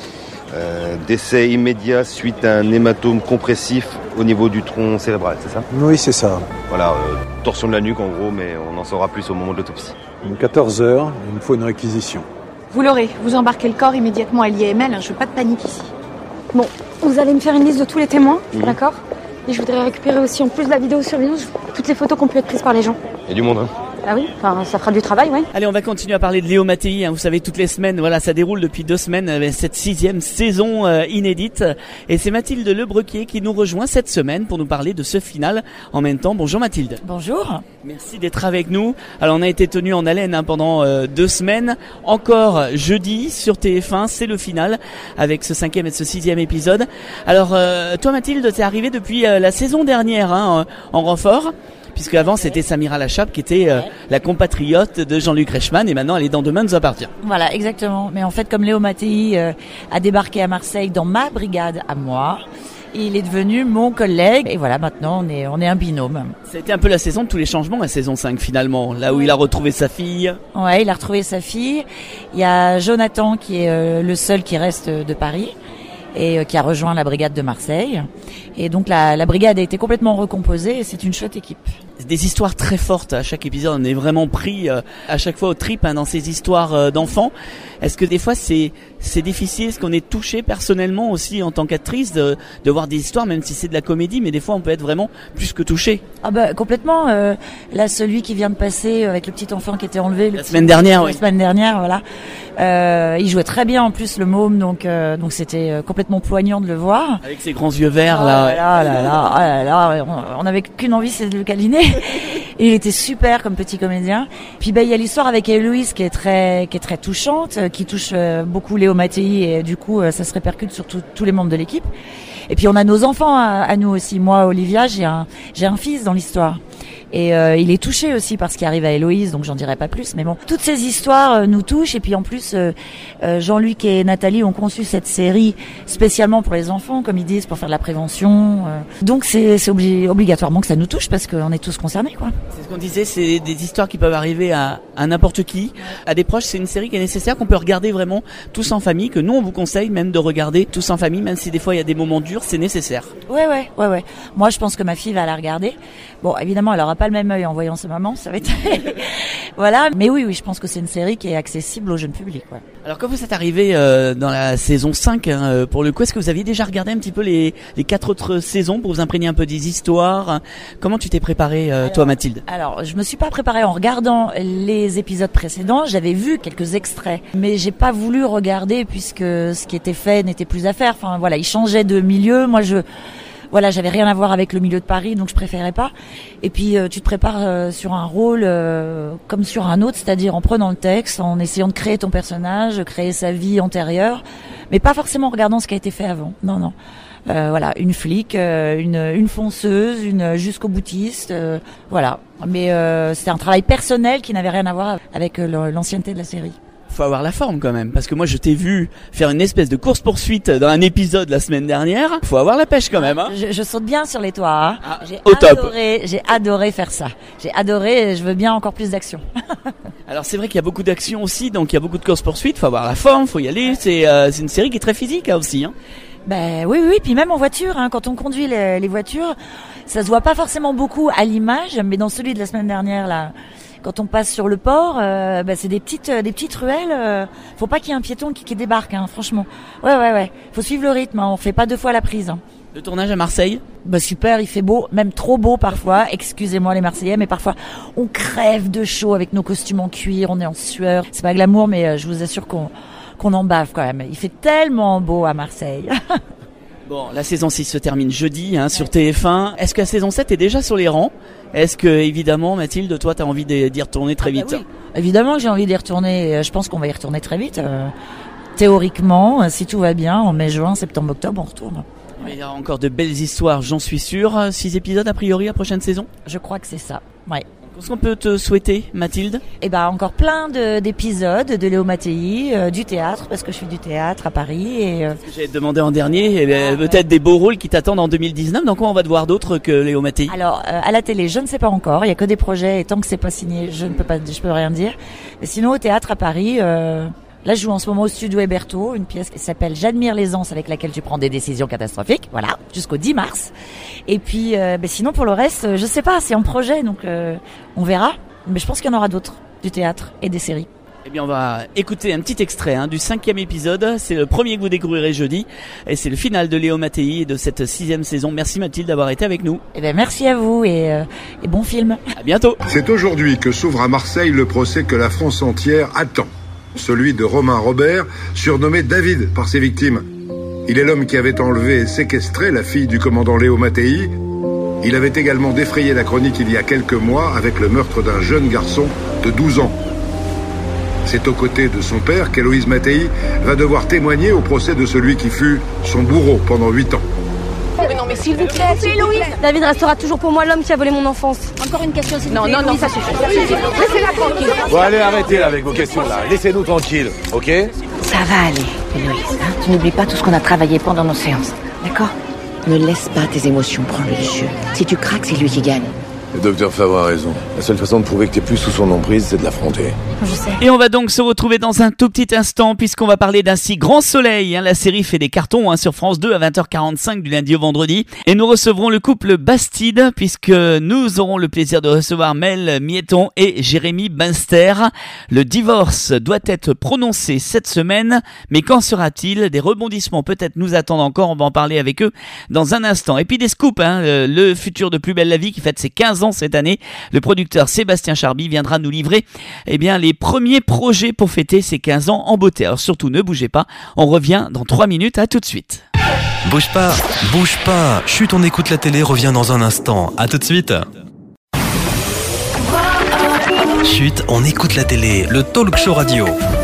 Décès immédiat suite à un hématome compressif au niveau du tronc cérébral, c'est ça ? Oui, c'est ça. Voilà, torsion de la nuque en gros, mais on en saura plus au moment de l'autopsie. 14 heures, il me faut une réquisition. Vous l'aurez, vous embarquez le corps immédiatement à l'IAML, je veux pas de panique ici. Bon, vous allez me faire une liste de tous les témoins, d'accord ? Et je voudrais récupérer aussi, en plus de la vidéosurveillance, toutes les photos qui ont pu être prises par les gens. Il y a du monde, hein ? Ah oui, enfin ça fera du travail, ouais. Allez, on va continuer à parler de Léo Mattei, hein. Vous savez, toutes les semaines, voilà, ça déroule depuis 2 semaines, cette 6e saison inédite. Et c'est Mathilde Lebrequier qui nous rejoint cette semaine pour nous parler de ce final en même temps. Bonjour Mathilde. Bonjour. Merci d'être avec nous. Alors on a été tenu en haleine pendant 2 semaines. Encore jeudi sur TF1, c'est le final avec ce 5e et ce 6e épisode. Alors toi Mathilde, t'es arrivée depuis la saison dernière en renfort. Puisque avant c'était Samira Lachap qui était la compatriote de Jean-Luc Reichmann, et maintenant elle est dans Demain nous appartient. Voilà, exactement. Mais en fait, comme Léo Mattei a débarqué à Marseille dans ma brigade à moi, il est devenu mon collègue, et voilà, maintenant on est un binôme. C'était un peu la saison de tous les changements, la saison 5 finalement, là où il a retrouvé sa fille. Ouais, il a retrouvé sa fille. Il y a Jonathan qui est le seul qui reste de Paris et qui a rejoint la brigade de Marseille. Et donc la brigade a été complètement recomposée et c'est une chouette équipe. Des histoires très fortes à chaque épisode, on est vraiment pris à chaque fois au trip dans ces histoires d'enfants. Est-ce que des fois c'est difficile, est-ce qu'on est touché personnellement aussi en tant qu'actrice de voir des histoires, même si c'est de la comédie, mais des fois on peut être vraiment plus que touché? Ah bah complètement. Là, celui qui vient de passer avec le petit enfant qui était enlevé la semaine dernière, oui. La semaine dernière, voilà. Il jouait très bien en plus le môme, donc c'était complètement poignant de le voir. Avec ses grands yeux verts là. On n'avait qu'une envie, c'est de le câliner. Et il était super comme petit comédien. Puis il y a l'histoire avec Héloïse qui est très touchante, qui touche beaucoup Léo Mattei, et du coup ça se répercute sur tous les membres de l'équipe. Et puis on a nos enfants à nous aussi. Moi, Olivia, j'ai un fils dans l'histoire. Et il est touché aussi par ce qui arrive à Héloïse, donc j'en dirai pas plus. Mais bon, toutes ces histoires nous touchent. Et puis en plus, Jean-Luc et Nathalie ont conçu cette série spécialement pour les enfants, comme ils disent, pour faire de la prévention. Donc c'est obligatoirement que ça nous touche parce qu'on est tous concernés, quoi. C'est ce qu'on disait, c'est des histoires qui peuvent arriver à n'importe qui, à des proches. C'est une série qui est nécessaire, qu'on peut regarder vraiment tous en famille, que nous on vous conseille même de regarder tous en famille, même si des fois il y a des moments durs, c'est nécessaire. Ouais. Moi, je pense que ma fille va la regarder. Bon, évidemment, elle aura pas le même œil en voyant sa maman, ça va être voilà. Mais oui, je pense que c'est une série qui est accessible au jeune public. Ouais. Alors, quand vous êtes arrivé dans la saison 5, pour le coup, est-ce que vous aviez déjà regardé un petit peu les 4 autres saisons pour vous imprégner un peu des histoires? Comment tu t'es préparée, toi, Mathilde? Alors, je me suis pas préparée en regardant les épisodes précédents. J'avais vu quelques extraits, mais j'ai pas voulu regarder puisque ce qui était fait n'était plus à faire. Enfin, voilà, ils changeaient de milieu. Moi, j'avais rien à voir avec le milieu de Paris, donc je préférais pas. Et puis tu te prépares sur un rôle comme sur un autre, c'est-à-dire en prenant le texte, en essayant de créer ton personnage, créer sa vie antérieure, mais pas forcément en regardant ce qui a été fait avant. Non. Voilà, une flic, une fonceuse, une jusqu'au boutiste, voilà. Mais c'était un travail personnel qui n'avait rien à voir avec l'ancienneté de la série. Faut avoir la forme quand même, parce que moi je t'ai vu faire une espèce de course-poursuite dans un épisode la semaine dernière. Faut avoir la pêche quand même, hein. Je saute bien sur les toits, hein. J'ai adoré faire ça. J'ai adoré, je veux bien encore plus d'action. Alors c'est vrai qu'il y a beaucoup d'action aussi, donc il y a beaucoup de course-poursuite, faut avoir la forme, faut y aller. C'est une série qui est très physique, hein, aussi, hein. Ben oui, puis même en voiture, hein, quand on conduit les voitures, ça se voit pas forcément beaucoup à l'image, mais dans celui de la semaine dernière là, quand on passe sur le port, c'est des petites ruelles. Faut pas qu'il y ait un piéton qui débarque, hein, franchement. Ouais. Faut suivre le rythme, hein, on fait pas 2 fois la prise. Hein. Le tournage à Marseille ? Bah super, il fait beau, même trop beau parfois. Excusez-moi les Marseillais, mais parfois on crève de chaud avec nos costumes en cuir, on est en sueur. C'est pas glamour, mais je vous assure qu'on en bave quand même. Il fait tellement beau à Marseille. Bon, la saison 6 se termine jeudi, hein, sur TF1. Est-ce que la saison 7 est déjà sur les rangs ? Est-ce que, évidemment, Mathilde, toi, t'as envie d'y retourner très vite ? Oui. Évidemment que j'ai envie d'y retourner. Je pense qu'on va y retourner très vite. Théoriquement, si tout va bien, en mai, juin, septembre, octobre, on retourne. Il y a encore de belles histoires, j'en suis sûr. 6 épisodes, a priori, la prochaine saison ? Je crois que c'est ça, ouais. Qu'est-ce qu'on peut te souhaiter, Mathilde ? Encore plein d'épisodes de Léo Mattei, du théâtre, parce que je fais du théâtre à Paris. J'ai demandé en dernier, peut-être des beaux rôles qui t'attendent en 2019. Donc on va te voir d'autres que Léo Mattei. Alors, à la télé, je ne sais pas encore. Il y a que des projets, et tant que c'est pas signé, je peux rien dire. Mais sinon, au théâtre à Paris, là, je joue en ce moment au Studio Héberto, une pièce qui s'appelle J'admire l'aisance avec laquelle tu prends des décisions catastrophiques. Voilà, jusqu'au 10 mars. Et puis, sinon, pour le reste, je sais pas, c'est en projet, donc on verra. Mais je pense qu'il y en aura d'autres, du théâtre et des séries. Eh bien, on va écouter un petit extrait du 5e épisode. C'est le premier que vous découvrirez jeudi. Et c'est le final de Léo Mattei de cette 6e saison. Merci Mathilde d'avoir été avec nous. Merci à vous et bon film. À bientôt. C'est aujourd'hui que s'ouvre à Marseille le procès que la France entière attend. Celui de Romain Robert, surnommé David par ses victimes. Il est l'homme qui avait enlevé et séquestré la fille du commandant Léo Mattei. Il avait également défrayé la chronique il y a quelques mois avec le meurtre d'un jeune garçon de 12 ans. C'est aux côtés de son père qu'Héloïse Mattei va devoir témoigner au procès de celui qui fut son bourreau pendant 8 ans. Mais non, mais s'il vous plaît, Héloïse. David restera toujours pour moi l'homme qui a volé mon enfance. Encore une question, s'il vous plaît. Non, ça suffit. Laissez-la tranquille. Bon, allez, arrêtez là avec vos questions là. Laissez-nous tranquilles, ok ? Ça va aller, Héloïse. Hein, tu n'oublies pas tout ce qu'on a travaillé pendant nos séances, d'accord ? Ne laisse pas tes émotions prendre le dessus. Si tu craques, c'est lui qui gagne. Le docteur Favre a raison. La seule façon de prouver que t'es plus sous son emprise, c'est de l'affronter. Je sais. Et on va donc se retrouver dans un tout petit instant puisqu'on va parler d'un si grand soleil. La série fait des cartons sur France 2 à 20h45 du lundi au vendredi. Et nous recevrons le couple Bastide puisque nous aurons le plaisir de recevoir Mel Mieton et Jérémy Binster. Le divorce doit être prononcé cette semaine, mais qu'en sera-t-il ? Des rebondissements peut-être nous attendent encore. On va en parler avec eux dans un instant. Et puis des scoops, le futur de Plus belle la vie qui fête ses 15 ans cette année. Le producteur Sébastien Charby viendra nous livrer les premiers projets pour fêter ses 15 ans en beauté. Alors surtout ne bougez pas, on revient dans 3 minutes, à tout de suite. Bouge pas, Chut, on écoute la télé, revient dans un instant, à tout de suite. Chut, on écoute la télé, le talk show radio.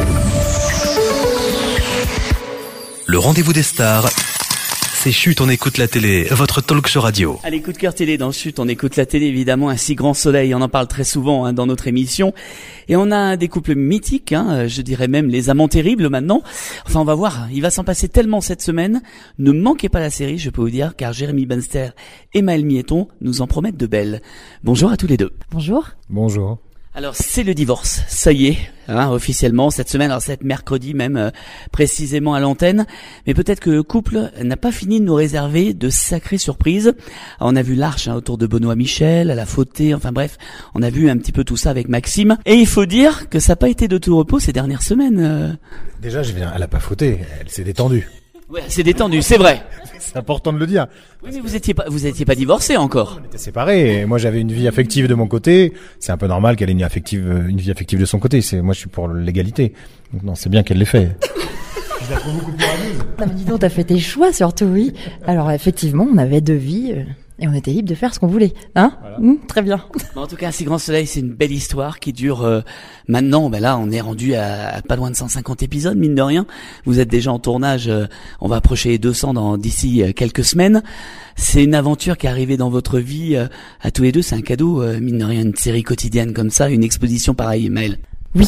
Le rendez-vous des stars, c'est Chut, on écoute la télé, votre talk show radio. Allez, coup de cœur télé dans Chut, on écoute la télé, évidemment, un si grand soleil, on en parle très souvent dans notre émission. Et on a des couples mythiques, je dirais même les amants terribles maintenant. Enfin, on va voir, il va s'en passer tellement cette semaine. Ne manquez pas la série, je peux vous dire, car Jérémy Binster et Mel Mieton nous en promettent de belles. Bonjour à tous les deux. Bonjour. Bonjour. Alors c'est le divorce, ça y est, officiellement cette semaine, alors c'est mercredi même précisément à l'antenne, mais peut-être que le couple n'a pas fini de nous réserver de sacrées surprises. Alors, on a vu l'arche autour de Benoît Michel, à la fautée, enfin bref, on a vu un petit peu tout ça avec Maxime, et il faut dire que ça n'a pas été de tout repos ces dernières semaines. Déjà, elle a pas fauté, elle s'est détendue. Ouais, c'est détendu, c'est vrai. C'est important de le dire. Oui, mais vous étiez pas divorcés encore. On était séparés. Et moi, j'avais une vie affective de mon côté. C'est un peu normal qu'elle ait une vie affective de son côté. Moi, je suis pour l'égalité. Donc non, c'est bien qu'elle l'ait fait. Je la trouve beaucoup plus courageuse. Non, mais dis donc, t'as fait tes choix, surtout, oui. Alors, effectivement, on avait 2 vies. Et on était libre de faire ce qu'on voulait, voilà. Très bien. Bon, en tout cas, Un si grand soleil, c'est une belle histoire qui dure maintenant. Là, on est rendu à pas loin de 150 épisodes, mine de rien. Vous êtes déjà en tournage. On va approcher les 200 d'ici quelques semaines. C'est une aventure qui est arrivée dans votre vie à tous les deux. C'est un cadeau, mine de rien, une série quotidienne comme ça, une exposition pareille, Maëlle. Oui.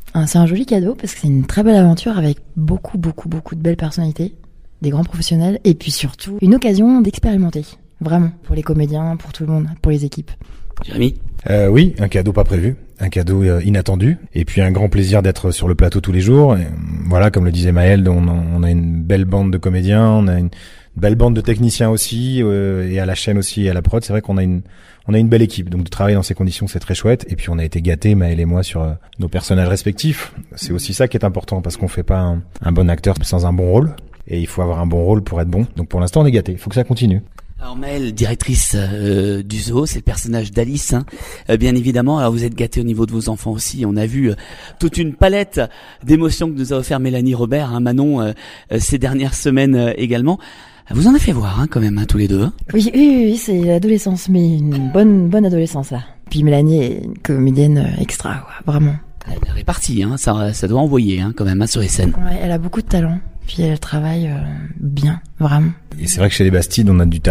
C'est un joli cadeau parce que c'est une très belle aventure avec beaucoup de belles personnalités, des grands professionnels et puis surtout une occasion d'expérimenter, vraiment, pour les comédiens, pour tout le monde, pour les équipes. Jérémy ? Oui, un cadeau pas prévu, un cadeau inattendu, et puis un grand plaisir d'être sur le plateau tous les jours. Et, voilà, comme le disait Maëlle, on a une belle bande de comédiens, on a une belle bande de techniciens aussi, et à la chaîne aussi, et à la prod. C'est vrai qu'on a une belle équipe, donc de travailler dans ces conditions, c'est très chouette. Et puis on a été gâtés, Maëlle et moi, sur nos personnages respectifs. C'est aussi ça qui est important, parce qu'on fait pas un bon acteur sans un bon rôle, et il faut avoir un bon rôle pour être bon. Donc pour l'instant, on est gâtés. Il faut que ça continue. Alors Maëlle, directrice du zoo, c'est le personnage d'Alice, bien évidemment. Alors vous êtes gâtés au niveau de vos enfants aussi. On a vu toute une palette d'émotions que nous a offert Mélanie Robert, Manon, ces dernières semaines également. Vous en avez fait voir quand même, tous les deux. Oui, c'est l'adolescence, mais une bonne adolescence là. Puis Mélanie est une comédienne extra, quoi, vraiment. Elle est répartie, ça doit envoyer quand même sur les scènes. Ouais, elle a beaucoup de talent. Puis elle travaille bien, vraiment. Et c'est vrai que chez les Bastides, on a du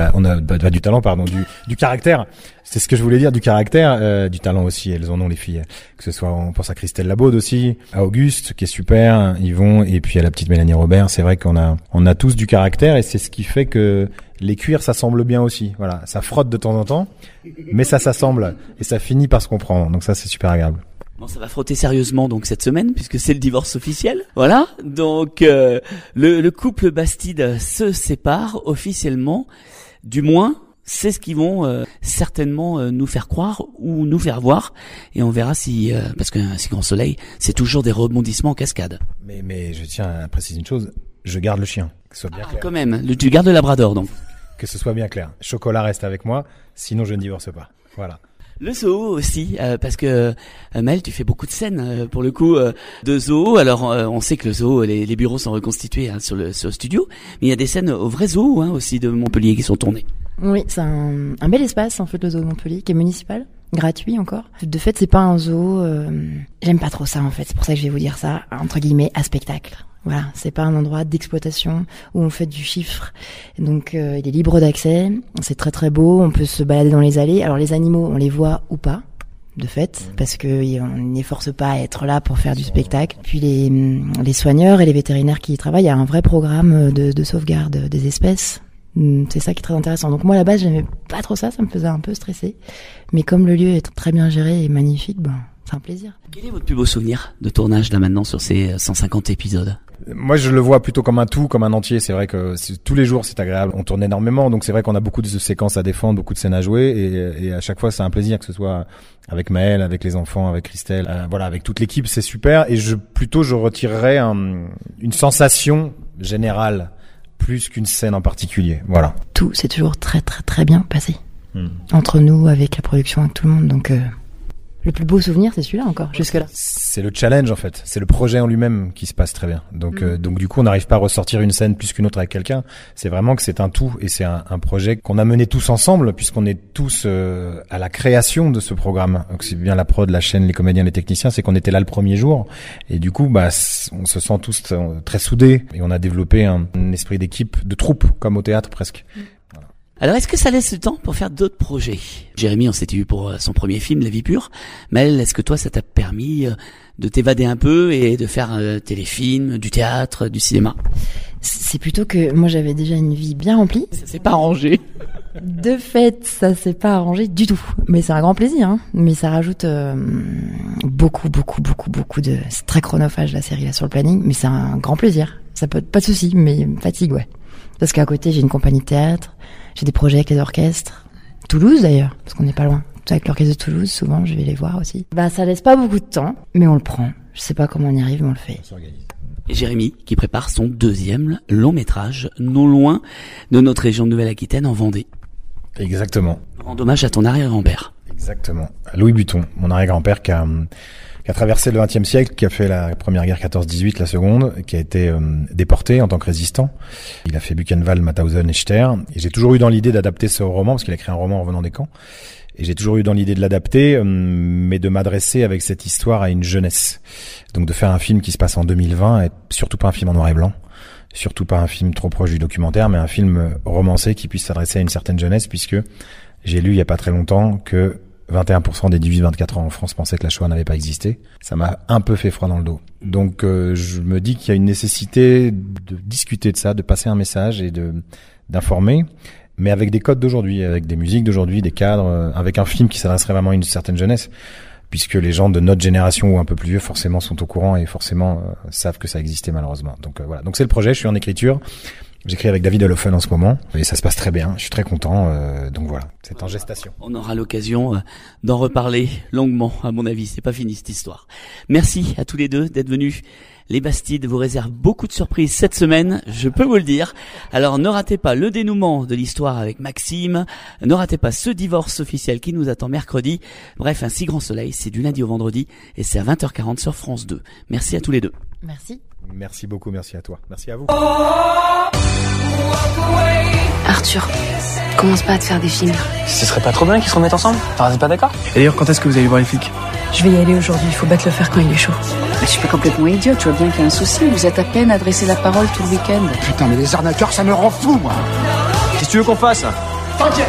caractère. C'est ce que je voulais dire, du caractère, du talent aussi. Elles en ont, les filles. Que ce soit, on pense à Christelle Labaude aussi, à Auguste, qui est super, Yvon, et puis à la petite Mélanie Robert. C'est vrai qu'on a tous du caractère, et c'est ce qui fait que les cuirs s'assemblent bien aussi. Voilà. Ça frotte de temps en temps, mais ça s'assemble, et ça finit par se comprendre. Donc ça, c'est super agréable. Bon, ça va frotter sérieusement donc cette semaine puisque c'est le divorce officiel. Voilà. Donc le couple Bastide se sépare officiellement. Du moins, c'est ce qu'ils vont certainement nous faire croire ou nous faire voir. Et on verra si parce que si Grand Soleil, c'est toujours des rebondissements en cascade. Mais je tiens à préciser une chose. Je garde le chien. Que ce soit bien clair. Quand même. Tu gardes le Labrador donc. Que ce soit bien clair. Chocolat reste avec moi. Sinon, je ne divorce pas. Voilà. Le zoo aussi, parce que Maëlle, tu fais beaucoup de scènes pour le coup de zoo. Alors on sait que le zoo, les bureaux sont reconstitués sur le studio, mais il y a des scènes au vrai zoo aussi de Montpellier qui sont tournées. Oui, c'est un bel espace en fait, le zoo de Montpellier, qui est municipal, gratuit encore. De fait, c'est pas un zoo. J'aime pas trop ça en fait. C'est pour ça que je vais vous dire ça entre guillemets à spectacle. Voilà, c'est pas un endroit d'exploitation où on fait du chiffre. Donc il est libre d'accès, c'est très très beau, on peut se balader dans les allées. Alors les animaux, on les voit ou pas, de fait, parce que on n'est force pas à être là pour faire du spectacle. Puis les soigneurs et les vétérinaires qui y travaillent, il y a un vrai programme de sauvegarde des espèces. C'est ça qui est très intéressant. Donc moi à la base, j'aimais pas trop ça me faisait un peu stresser. Mais comme le lieu est très bien géré et magnifique, c'est un plaisir. Quel est votre plus beau souvenir de tournage là maintenant sur ces 150 épisodes ? Moi, je le vois plutôt comme un tout, comme un entier. C'est vrai que tous les jours, c'est agréable. On tourne énormément, donc c'est vrai qu'on a beaucoup de séquences à défendre, beaucoup de scènes à jouer, et à chaque fois, c'est un plaisir, que ce soit avec Maëlle, avec les enfants, avec Christelle, voilà, avec toute l'équipe, c'est super. Et je retirerais une sensation générale plus qu'une scène en particulier. Voilà. Tout, c'est toujours très très très bien passé entre nous, avec la production, avec tout le monde. Donc le plus beau souvenir, c'est celui-là encore, jusque-là. C'est le challenge, en fait. C'est le projet en lui-même qui se passe très bien. Donc du coup, on n'arrive pas à ressortir une scène plus qu'une autre avec quelqu'un. C'est vraiment que c'est un tout, et c'est un projet qu'on a mené tous ensemble, puisqu'on est tous à la création de ce programme. Donc c'est bien la prod, la chaîne, les comédiens, les techniciens, c'est qu'on était là le premier jour. Et du coup, on se sent tous très soudés, et on a développé un esprit d'équipe, de troupe, comme au théâtre presque. Alors, est-ce que ça laisse le temps pour faire d'autres projets ? Jérémy, on s'était eu pour son premier film, La vie pure. Maëlle, est-ce que toi, ça t'a permis de t'évader un peu et de faire téléfilm, du théâtre, du cinéma ? C'est plutôt que moi, j'avais déjà une vie bien remplie. Ça s'est pas arrangé. De fait, ça s'est pas arrangé du tout. Mais c'est un grand plaisir, Mais ça rajoute beaucoup de... C'est très chronophage, la série, là, sur le planning. Mais c'est un grand plaisir. Ça peut pas de souci, mais fatigue, ouais. Parce qu'à côté, j'ai une compagnie de théâtre. J'ai des projets avec les orchestres. Toulouse, d'ailleurs, parce qu'on n'est pas loin. Avec l'orchestre de Toulouse, souvent, je vais les voir aussi. Ça laisse pas beaucoup de temps, mais on le prend. Je sais pas comment on y arrive, mais on le fait. Et Jérémy, qui prépare son deuxième long métrage, non loin de notre région de Nouvelle-Aquitaine, en Vendée. Exactement. En hommage à ton arrière-grand-père. Exactement. Louis Buton, mon arrière-grand-père qui a traversé le XXe siècle, qui a fait la première guerre 14-18, la seconde, qui a été déporté en tant que résistant. Il a fait Buchenwald, Mauthausen et Ster. Et j'ai toujours eu dans l'idée d'adapter ce roman, parce qu'il a écrit un roman en revenant des camps. Et j'ai toujours eu dans l'idée de l'adapter, mais de m'adresser avec cette histoire à une jeunesse. Donc de faire un film qui se passe en 2020, et surtout pas un film en noir et blanc. Surtout pas un film trop proche du documentaire, mais un film romancé qui puisse s'adresser à une certaine jeunesse, puisque j'ai lu il y a pas très longtemps que 21% des 18-24 ans en France pensaient que la Shoah n'avait pas existé. Ça m'a un peu fait froid dans le dos. Donc je me dis qu'il y a une nécessité de discuter de ça, de passer un message et d'informer, mais avec des codes d'aujourd'hui, avec des musiques d'aujourd'hui, des cadres, avec un film qui s'adresserait vraiment à une certaine jeunesse, puisque les gens de notre génération ou un peu plus vieux forcément sont au courant et forcément savent que ça existait malheureusement. Donc voilà, donc c'est le projet, je suis en écriture. J'écris avec David Olofen en ce moment et ça se passe très bien, je suis très content, donc voilà, c'est en gestation. On aura l'occasion d'en reparler longuement, à mon avis, c'est pas fini cette histoire. Merci à tous les deux d'être venus. Les Bastides vous réservent beaucoup de surprises cette semaine, je peux vous le dire. Alors ne ratez pas le dénouement de l'histoire avec Maxime, ne ratez pas ce divorce officiel qui nous attend mercredi. Bref, un si grand soleil, c'est du lundi au vendredi et c'est à 20h40 sur France 2. Merci à tous les deux. Merci. Merci beaucoup, merci à toi. Merci à vous. Arthur, commence pas à te faire des films. Ce serait pas trop bien qu'ils se remettent ensemble? Enfin, t'es pas d'accord? Et d'ailleurs, quand est-ce que vous allez voir les flics? Je vais y aller aujourd'hui, il faut battre le fer quand il est chaud. Mais je suis pas complètement idiot, tu vois bien qu'il y a un souci. Vous êtes à peine adressé la parole tout le week-end. Putain, mais les arnaqueurs, ça me rend fou, moi. Qu'est-ce que tu veux qu'on fasse? T'inquiète.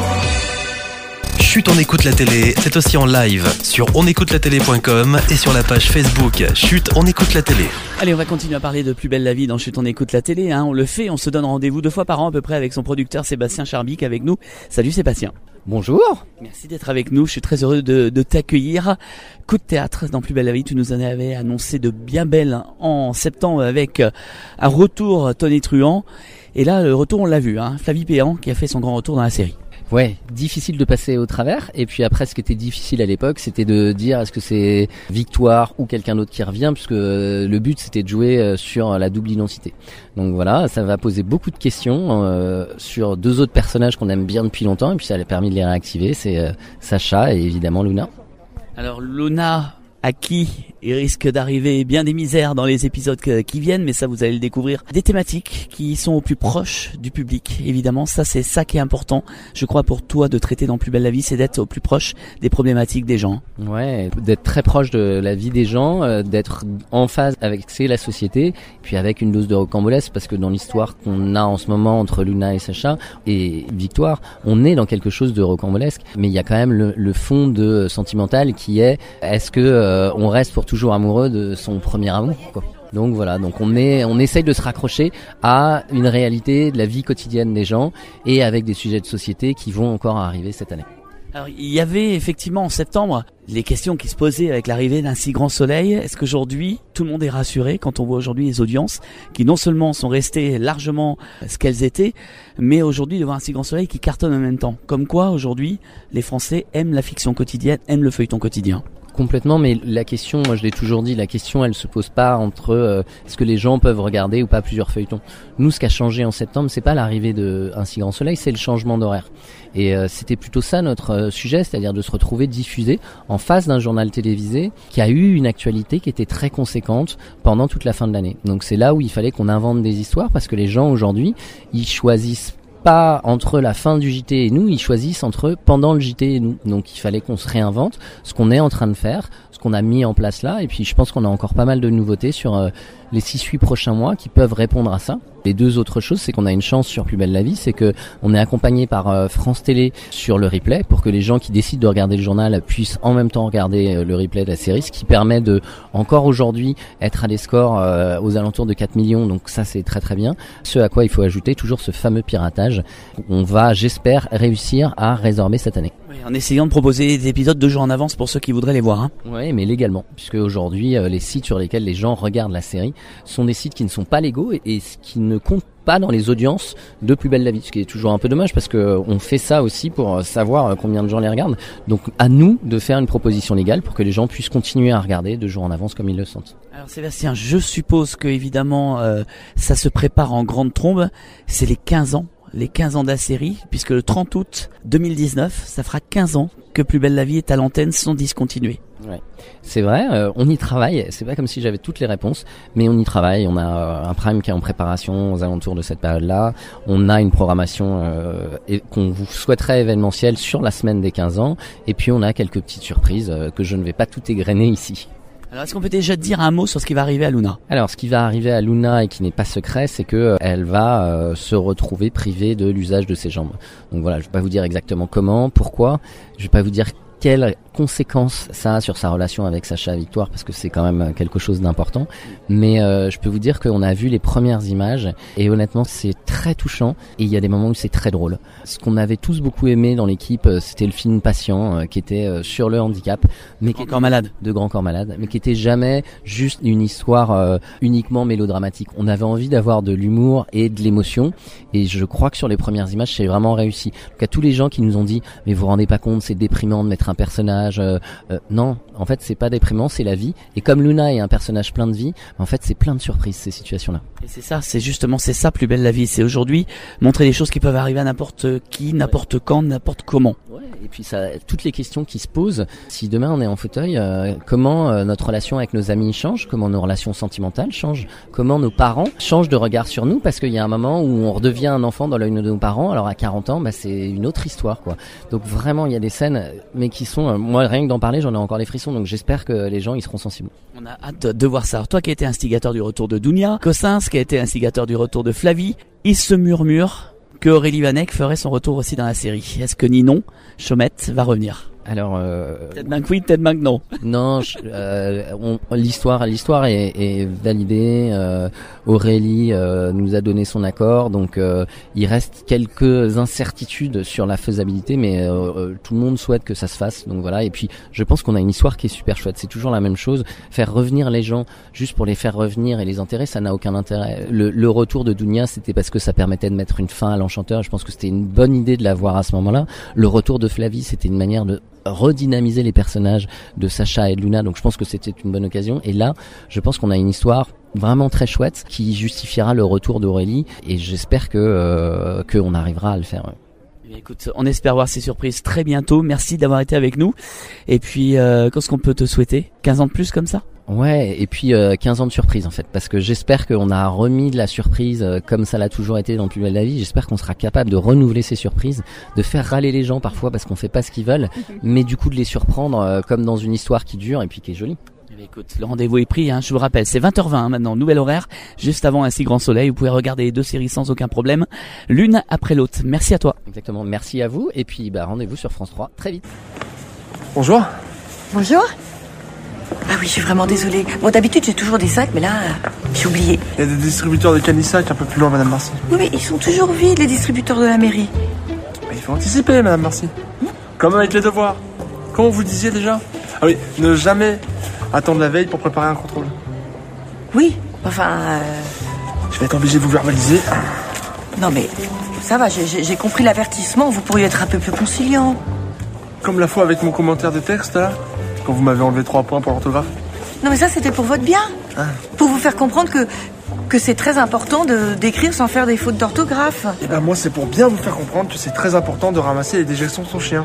Chut, on écoute la télé, c'est aussi en live sur onécoutelatélé.com et sur la page Facebook Chut, on écoute la télé. Allez, on va continuer à parler de Plus belle la vie dans Chut, on écoute la télé. On le fait, on se donne rendez-vous 2 fois par an à peu près avec son producteur Sébastien Charbic avec nous. Salut Sébastien. Bonjour. Merci d'être avec nous, je suis très heureux de t'accueillir. Coup de théâtre dans Plus belle la vie, tu nous en avais annoncé de bien belles en septembre avec un retour tonitruant. Et là, le retour, on l'a vu, Flavie Péan qui a fait son grand retour dans la série. Ouais, difficile de passer au travers. Et puis après, ce qui était difficile à l'époque, c'était de dire est-ce que c'est Victoire ou quelqu'un d'autre qui revient, puisque le but c'était de jouer sur la double identité. Donc voilà, ça va poser beaucoup de questions sur 2 autres personnages qu'on aime bien depuis longtemps, et puis ça a permis de les réactiver. C'est Sacha et évidemment Luna. Alors Luna, à qui il risque d'arriver bien des misères dans les épisodes qui viennent, mais ça vous allez le découvrir. Des thématiques qui sont au plus proche du public, évidemment, ça c'est ça qui est important, je crois, pour toi de traiter dans Plus belle la vie, c'est d'être au plus proche des problématiques des gens. Ouais, d'être très proche de la vie des gens, d'être en phase avec la société, puis avec une dose de rocambolesque, parce que dans l'histoire qu'on a en ce moment entre Luna et Sacha et Victoire, on est dans quelque chose de rocambolesque, mais il y a quand même le fond de sentimental qui est est-ce que on reste pour toujours amoureux de son premier amour, quoi. Donc voilà, donc on essaye de se raccrocher à une réalité de la vie quotidienne des gens et avec des sujets de société qui vont encore arriver cette année. Alors il y avait effectivement en septembre les questions qui se posaient avec l'arrivée d'un si grand soleil. Est-ce qu'aujourd'hui tout le monde est rassuré quand on voit aujourd'hui les audiences qui non seulement sont restées largement ce qu'elles étaient, mais aujourd'hui de voir un si grand soleil qui cartonne en même temps. Comme quoi aujourd'hui les Français aiment la fiction quotidienne, aiment le feuilleton quotidien. Complètement, mais la question, moi je l'ai toujours dit, la question elle se pose pas entre est-ce que les gens peuvent regarder ou pas plusieurs feuilletons. Nous, ce qui a changé en septembre, c'est pas l'arrivée de Un si grand soleil, c'est le changement d'horaire. Et c'était plutôt ça notre sujet, c'est-à-dire de se retrouver diffusé en face d'un journal télévisé qui a eu une actualité qui était très conséquente pendant toute la fin de l'année. Donc c'est là où il fallait qu'on invente des histoires, parce que les gens aujourd'hui, ils choisissent pas entre la fin du JT et nous, ils choisissent entre pendant le JT et nous. Donc il fallait qu'on se réinvente, ce qu'on est en train de faire, ce qu'on a mis en place là, et puis je pense qu'on a encore pas mal de nouveautés sur les 6-8 prochains mois qui peuvent répondre à ça. Les 2 autres choses, c'est qu'on a une chance sur Plus belle la vie, c'est que on est accompagné par France Télé sur le replay pour que les gens qui décident de regarder le journal puissent en même temps regarder le replay de la série, ce qui permet de encore aujourd'hui être à des scores aux alentours de 4 millions, donc ça c'est très très bien. Ce à quoi il faut ajouter toujours ce fameux piratage. On va, j'espère, réussir à résorber cette année. Oui, en essayant de proposer des épisodes 2 jours en avance pour ceux qui voudraient les voir. Oui, mais légalement, puisque aujourd'hui les sites sur lesquels les gens regardent la série sont des sites qui ne sont pas légaux et qui ne comptent pas dans les audiences de Plus belle la vie, ce qui est toujours un peu dommage parce que on fait ça aussi pour savoir combien de gens les regardent. Donc à nous de faire une proposition légale pour que les gens puissent continuer à regarder 2 jours en avance comme ils le sentent. Alors Sébastien, je suppose que évidemment ça se prépare en grande trombe, c'est les 15 ans de la série, puisque le 30 août 2019, ça fera 15 ans que Plus belle la vie est à l'antenne sans discontinuer. Ouais, c'est vrai, on y travaille, c'est pas comme si j'avais toutes les réponses, mais on y travaille, on a un prime qui est en préparation aux alentours de cette période-là, on a une programmation qu'on vous souhaiterait événementielle sur la semaine des 15 ans, et puis on a quelques petites surprises que je ne vais pas tout égrener ici. Alors est-ce qu'on peut déjà dire un mot sur ce qui va arriver à Luna ? Alors ce qui va arriver à Luna et qui n'est pas secret, c'est que elle va se retrouver privée de l'usage de ses jambes. Donc voilà, je vais pas vous dire exactement comment, pourquoi, je vais pas vous dire quelles conséquences ça a sur sa relation avec Sacha Victoire, parce que c'est quand même quelque chose d'important. Mais je peux vous dire qu'on a vu les premières images et honnêtement c'est très touchant et il y a des moments où c'est très drôle. Ce qu'on avait tous beaucoup aimé dans l'équipe, c'était le film Patient qui était sur le handicap, mais Grand Corps Malade, de Grand Corps Malade, mais qui était jamais juste une histoire uniquement mélodramatique. On avait envie d'avoir de l'humour et de l'émotion et je crois que sur les premières images c'est vraiment réussi. Donc à tous les gens qui nous ont dit mais vous vous rendez pas compte, c'est déprimant de mettre un personnage, non, en fait c'est pas déprimant, c'est la vie. Et comme Luna est un personnage plein de vie, en fait c'est plein de surprises ces situations-là. Et c'est ça, c'est ça Plus belle la vie, c'est aujourd'hui montrer des choses qui peuvent arriver à n'importe qui, n'importe quand, n'importe comment. Ouais, et puis ça, toutes les questions qui se posent, si demain on est en fauteuil, comment notre relation avec nos amis change, comment nos relations sentimentales changent, comment nos parents changent de regard sur nous, parce qu'il y a un moment où on redevient un enfant dans l'œil de nos parents, alors à 40 ans, c'est une autre histoire, quoi. Donc vraiment, il y a des scènes, mais qui sont, moi rien que d'en parler, j'en ai encore les frissons, donc j'espère que les gens, ils seront sensibles. On a hâte de voir ça. Alors, toi qui as été instigateur du retour de Dounia, Cossins qui a été instigateur du retour de Flavie, il se murmure que Aurélie Vanek ferait son retour aussi dans la série. Est-ce que Ninon Chaumette va revenir? Alors, peut-être bien que oui, peut-être bien que non. Non, l'histoire est validée. Aurélie nous a donné son accord, donc il reste quelques incertitudes sur la faisabilité, mais tout le monde souhaite que ça se fasse. Donc voilà. Et puis, je pense qu'on a une histoire qui est super chouette. C'est toujours la même chose. Faire revenir les gens juste pour les faire revenir et les enterrer, ça n'a aucun intérêt. Le retour de Dounia, c'était parce que ça permettait de mettre une fin à l'Enchanteur. Je pense que c'était une bonne idée de l'avoir à ce moment-là. Le retour de Flavie, c'était une manière de redynamiser les personnages de Sacha et de Luna, donc je pense que c'était une bonne occasion. Et là, je pense qu'on a une histoire vraiment très chouette qui justifiera le retour d'Aurélie et j'espère que on arrivera à le faire. Écoute, on espère voir ces surprises très bientôt. Merci d'avoir été avec nous. Et puis, qu'est-ce qu'on peut te souhaiter? 15 ans de plus comme ça? Ouais, et puis 15 ans de surprise en fait, parce que j'espère qu'on a remis de la surprise comme ça l'a toujours été dans Plus belle la vie. J'espère qu'on sera capable de renouveler ces surprises, de faire râler les gens parfois parce qu'on fait pas ce qu'ils veulent, mais du coup de les surprendre comme dans une histoire qui dure et puis qui est jolie. Écoute, le rendez-vous est pris, je vous rappelle, c'est 20h20 maintenant, nouvel horaire, juste avant Un si grand soleil. Vous pouvez regarder les deux séries sans aucun problème, l'une après l'autre. Merci à toi. Exactement, merci à vous, et puis rendez-vous sur France 3 très vite. Bonjour. Bonjour. Ah oui, je suis vraiment désolée. Bon, d'habitude, j'ai toujours des sacs, mais là, j'ai oublié. Il y a des distributeurs de Canisac un peu plus loin, Madame Marcy. Oui, mais ils sont toujours vides, les distributeurs de la mairie. Il faut anticiper, Madame Marcy. Comme avec les devoirs. Comment vous disiez déjà? Ah oui, ne jamais attendre la veille pour préparer un contrôle. Oui, enfin... Je vais être obligé de vous verbaliser. Non mais, ça va, j'ai compris l'avertissement, vous pourriez être un peu plus conciliant. Comme la fois avec mon commentaire de texte, là, quand vous m'avez enlevé 3 points pour l'orthographe. Non mais ça, c'était pour votre bien. Ah. Pour vous faire comprendre que c'est très important d'écrire sans faire des fautes d'orthographe. Et moi, c'est pour bien vous faire comprendre que c'est très important de ramasser les déjections de son chien.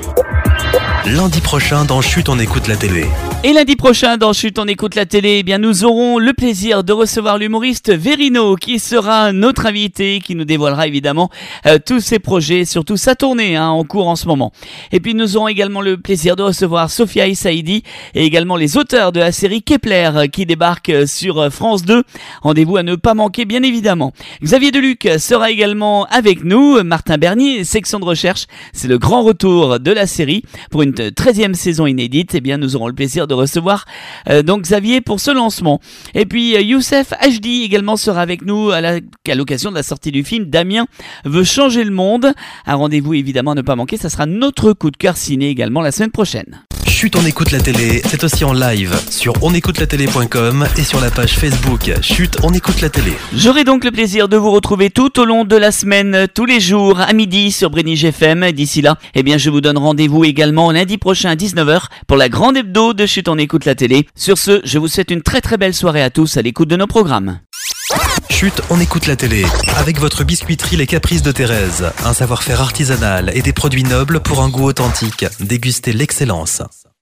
Lundi prochain dans Chut, on écoute la télé. Et lundi prochain dans Chut, on écoute la télé, nous aurons le plaisir de recevoir l'humoriste Verino qui sera notre invité, qui nous dévoilera évidemment tous ses projets, surtout sa tournée en cours en ce moment. Et puis nous aurons également le plaisir de recevoir Sophia Saïdi et également les auteurs de la série Kepler qui débarquent sur France 2. Rendez-vous à ne pas manquer bien évidemment. Xavier Deluc sera également avec nous, Martin Bernier, section de recherche, c'est le grand retour de la série pour une 13e saison inédite. Nous aurons le plaisir de recevoir donc Xavier pour ce lancement. Et puis Youssef HD également sera avec nous à l'occasion de la sortie du film Damien veut changer le monde. Un rendez-vous évidemment à ne pas manquer, ça sera notre coup de cœur ciné également la semaine prochaine. Chut, on écoute la télé, c'est aussi en live sur onécoutelatélé.com et sur la page Facebook Chut, on écoute la télé. J'aurai donc le plaisir de vous retrouver tout au long de la semaine, tous les jours à midi sur Brénig FM. D'ici là, je vous donne rendez-vous également lundi prochain à 19h pour la grande hebdo de Chut, on écoute la télé. Sur ce, je vous souhaite une très très belle soirée à tous à l'écoute de nos programmes. Chut, on écoute la télé. Avec votre biscuiterie Les Caprices de Thérèse. Un savoir-faire artisanal et des produits nobles pour un goût authentique. Dégustez l'excellence.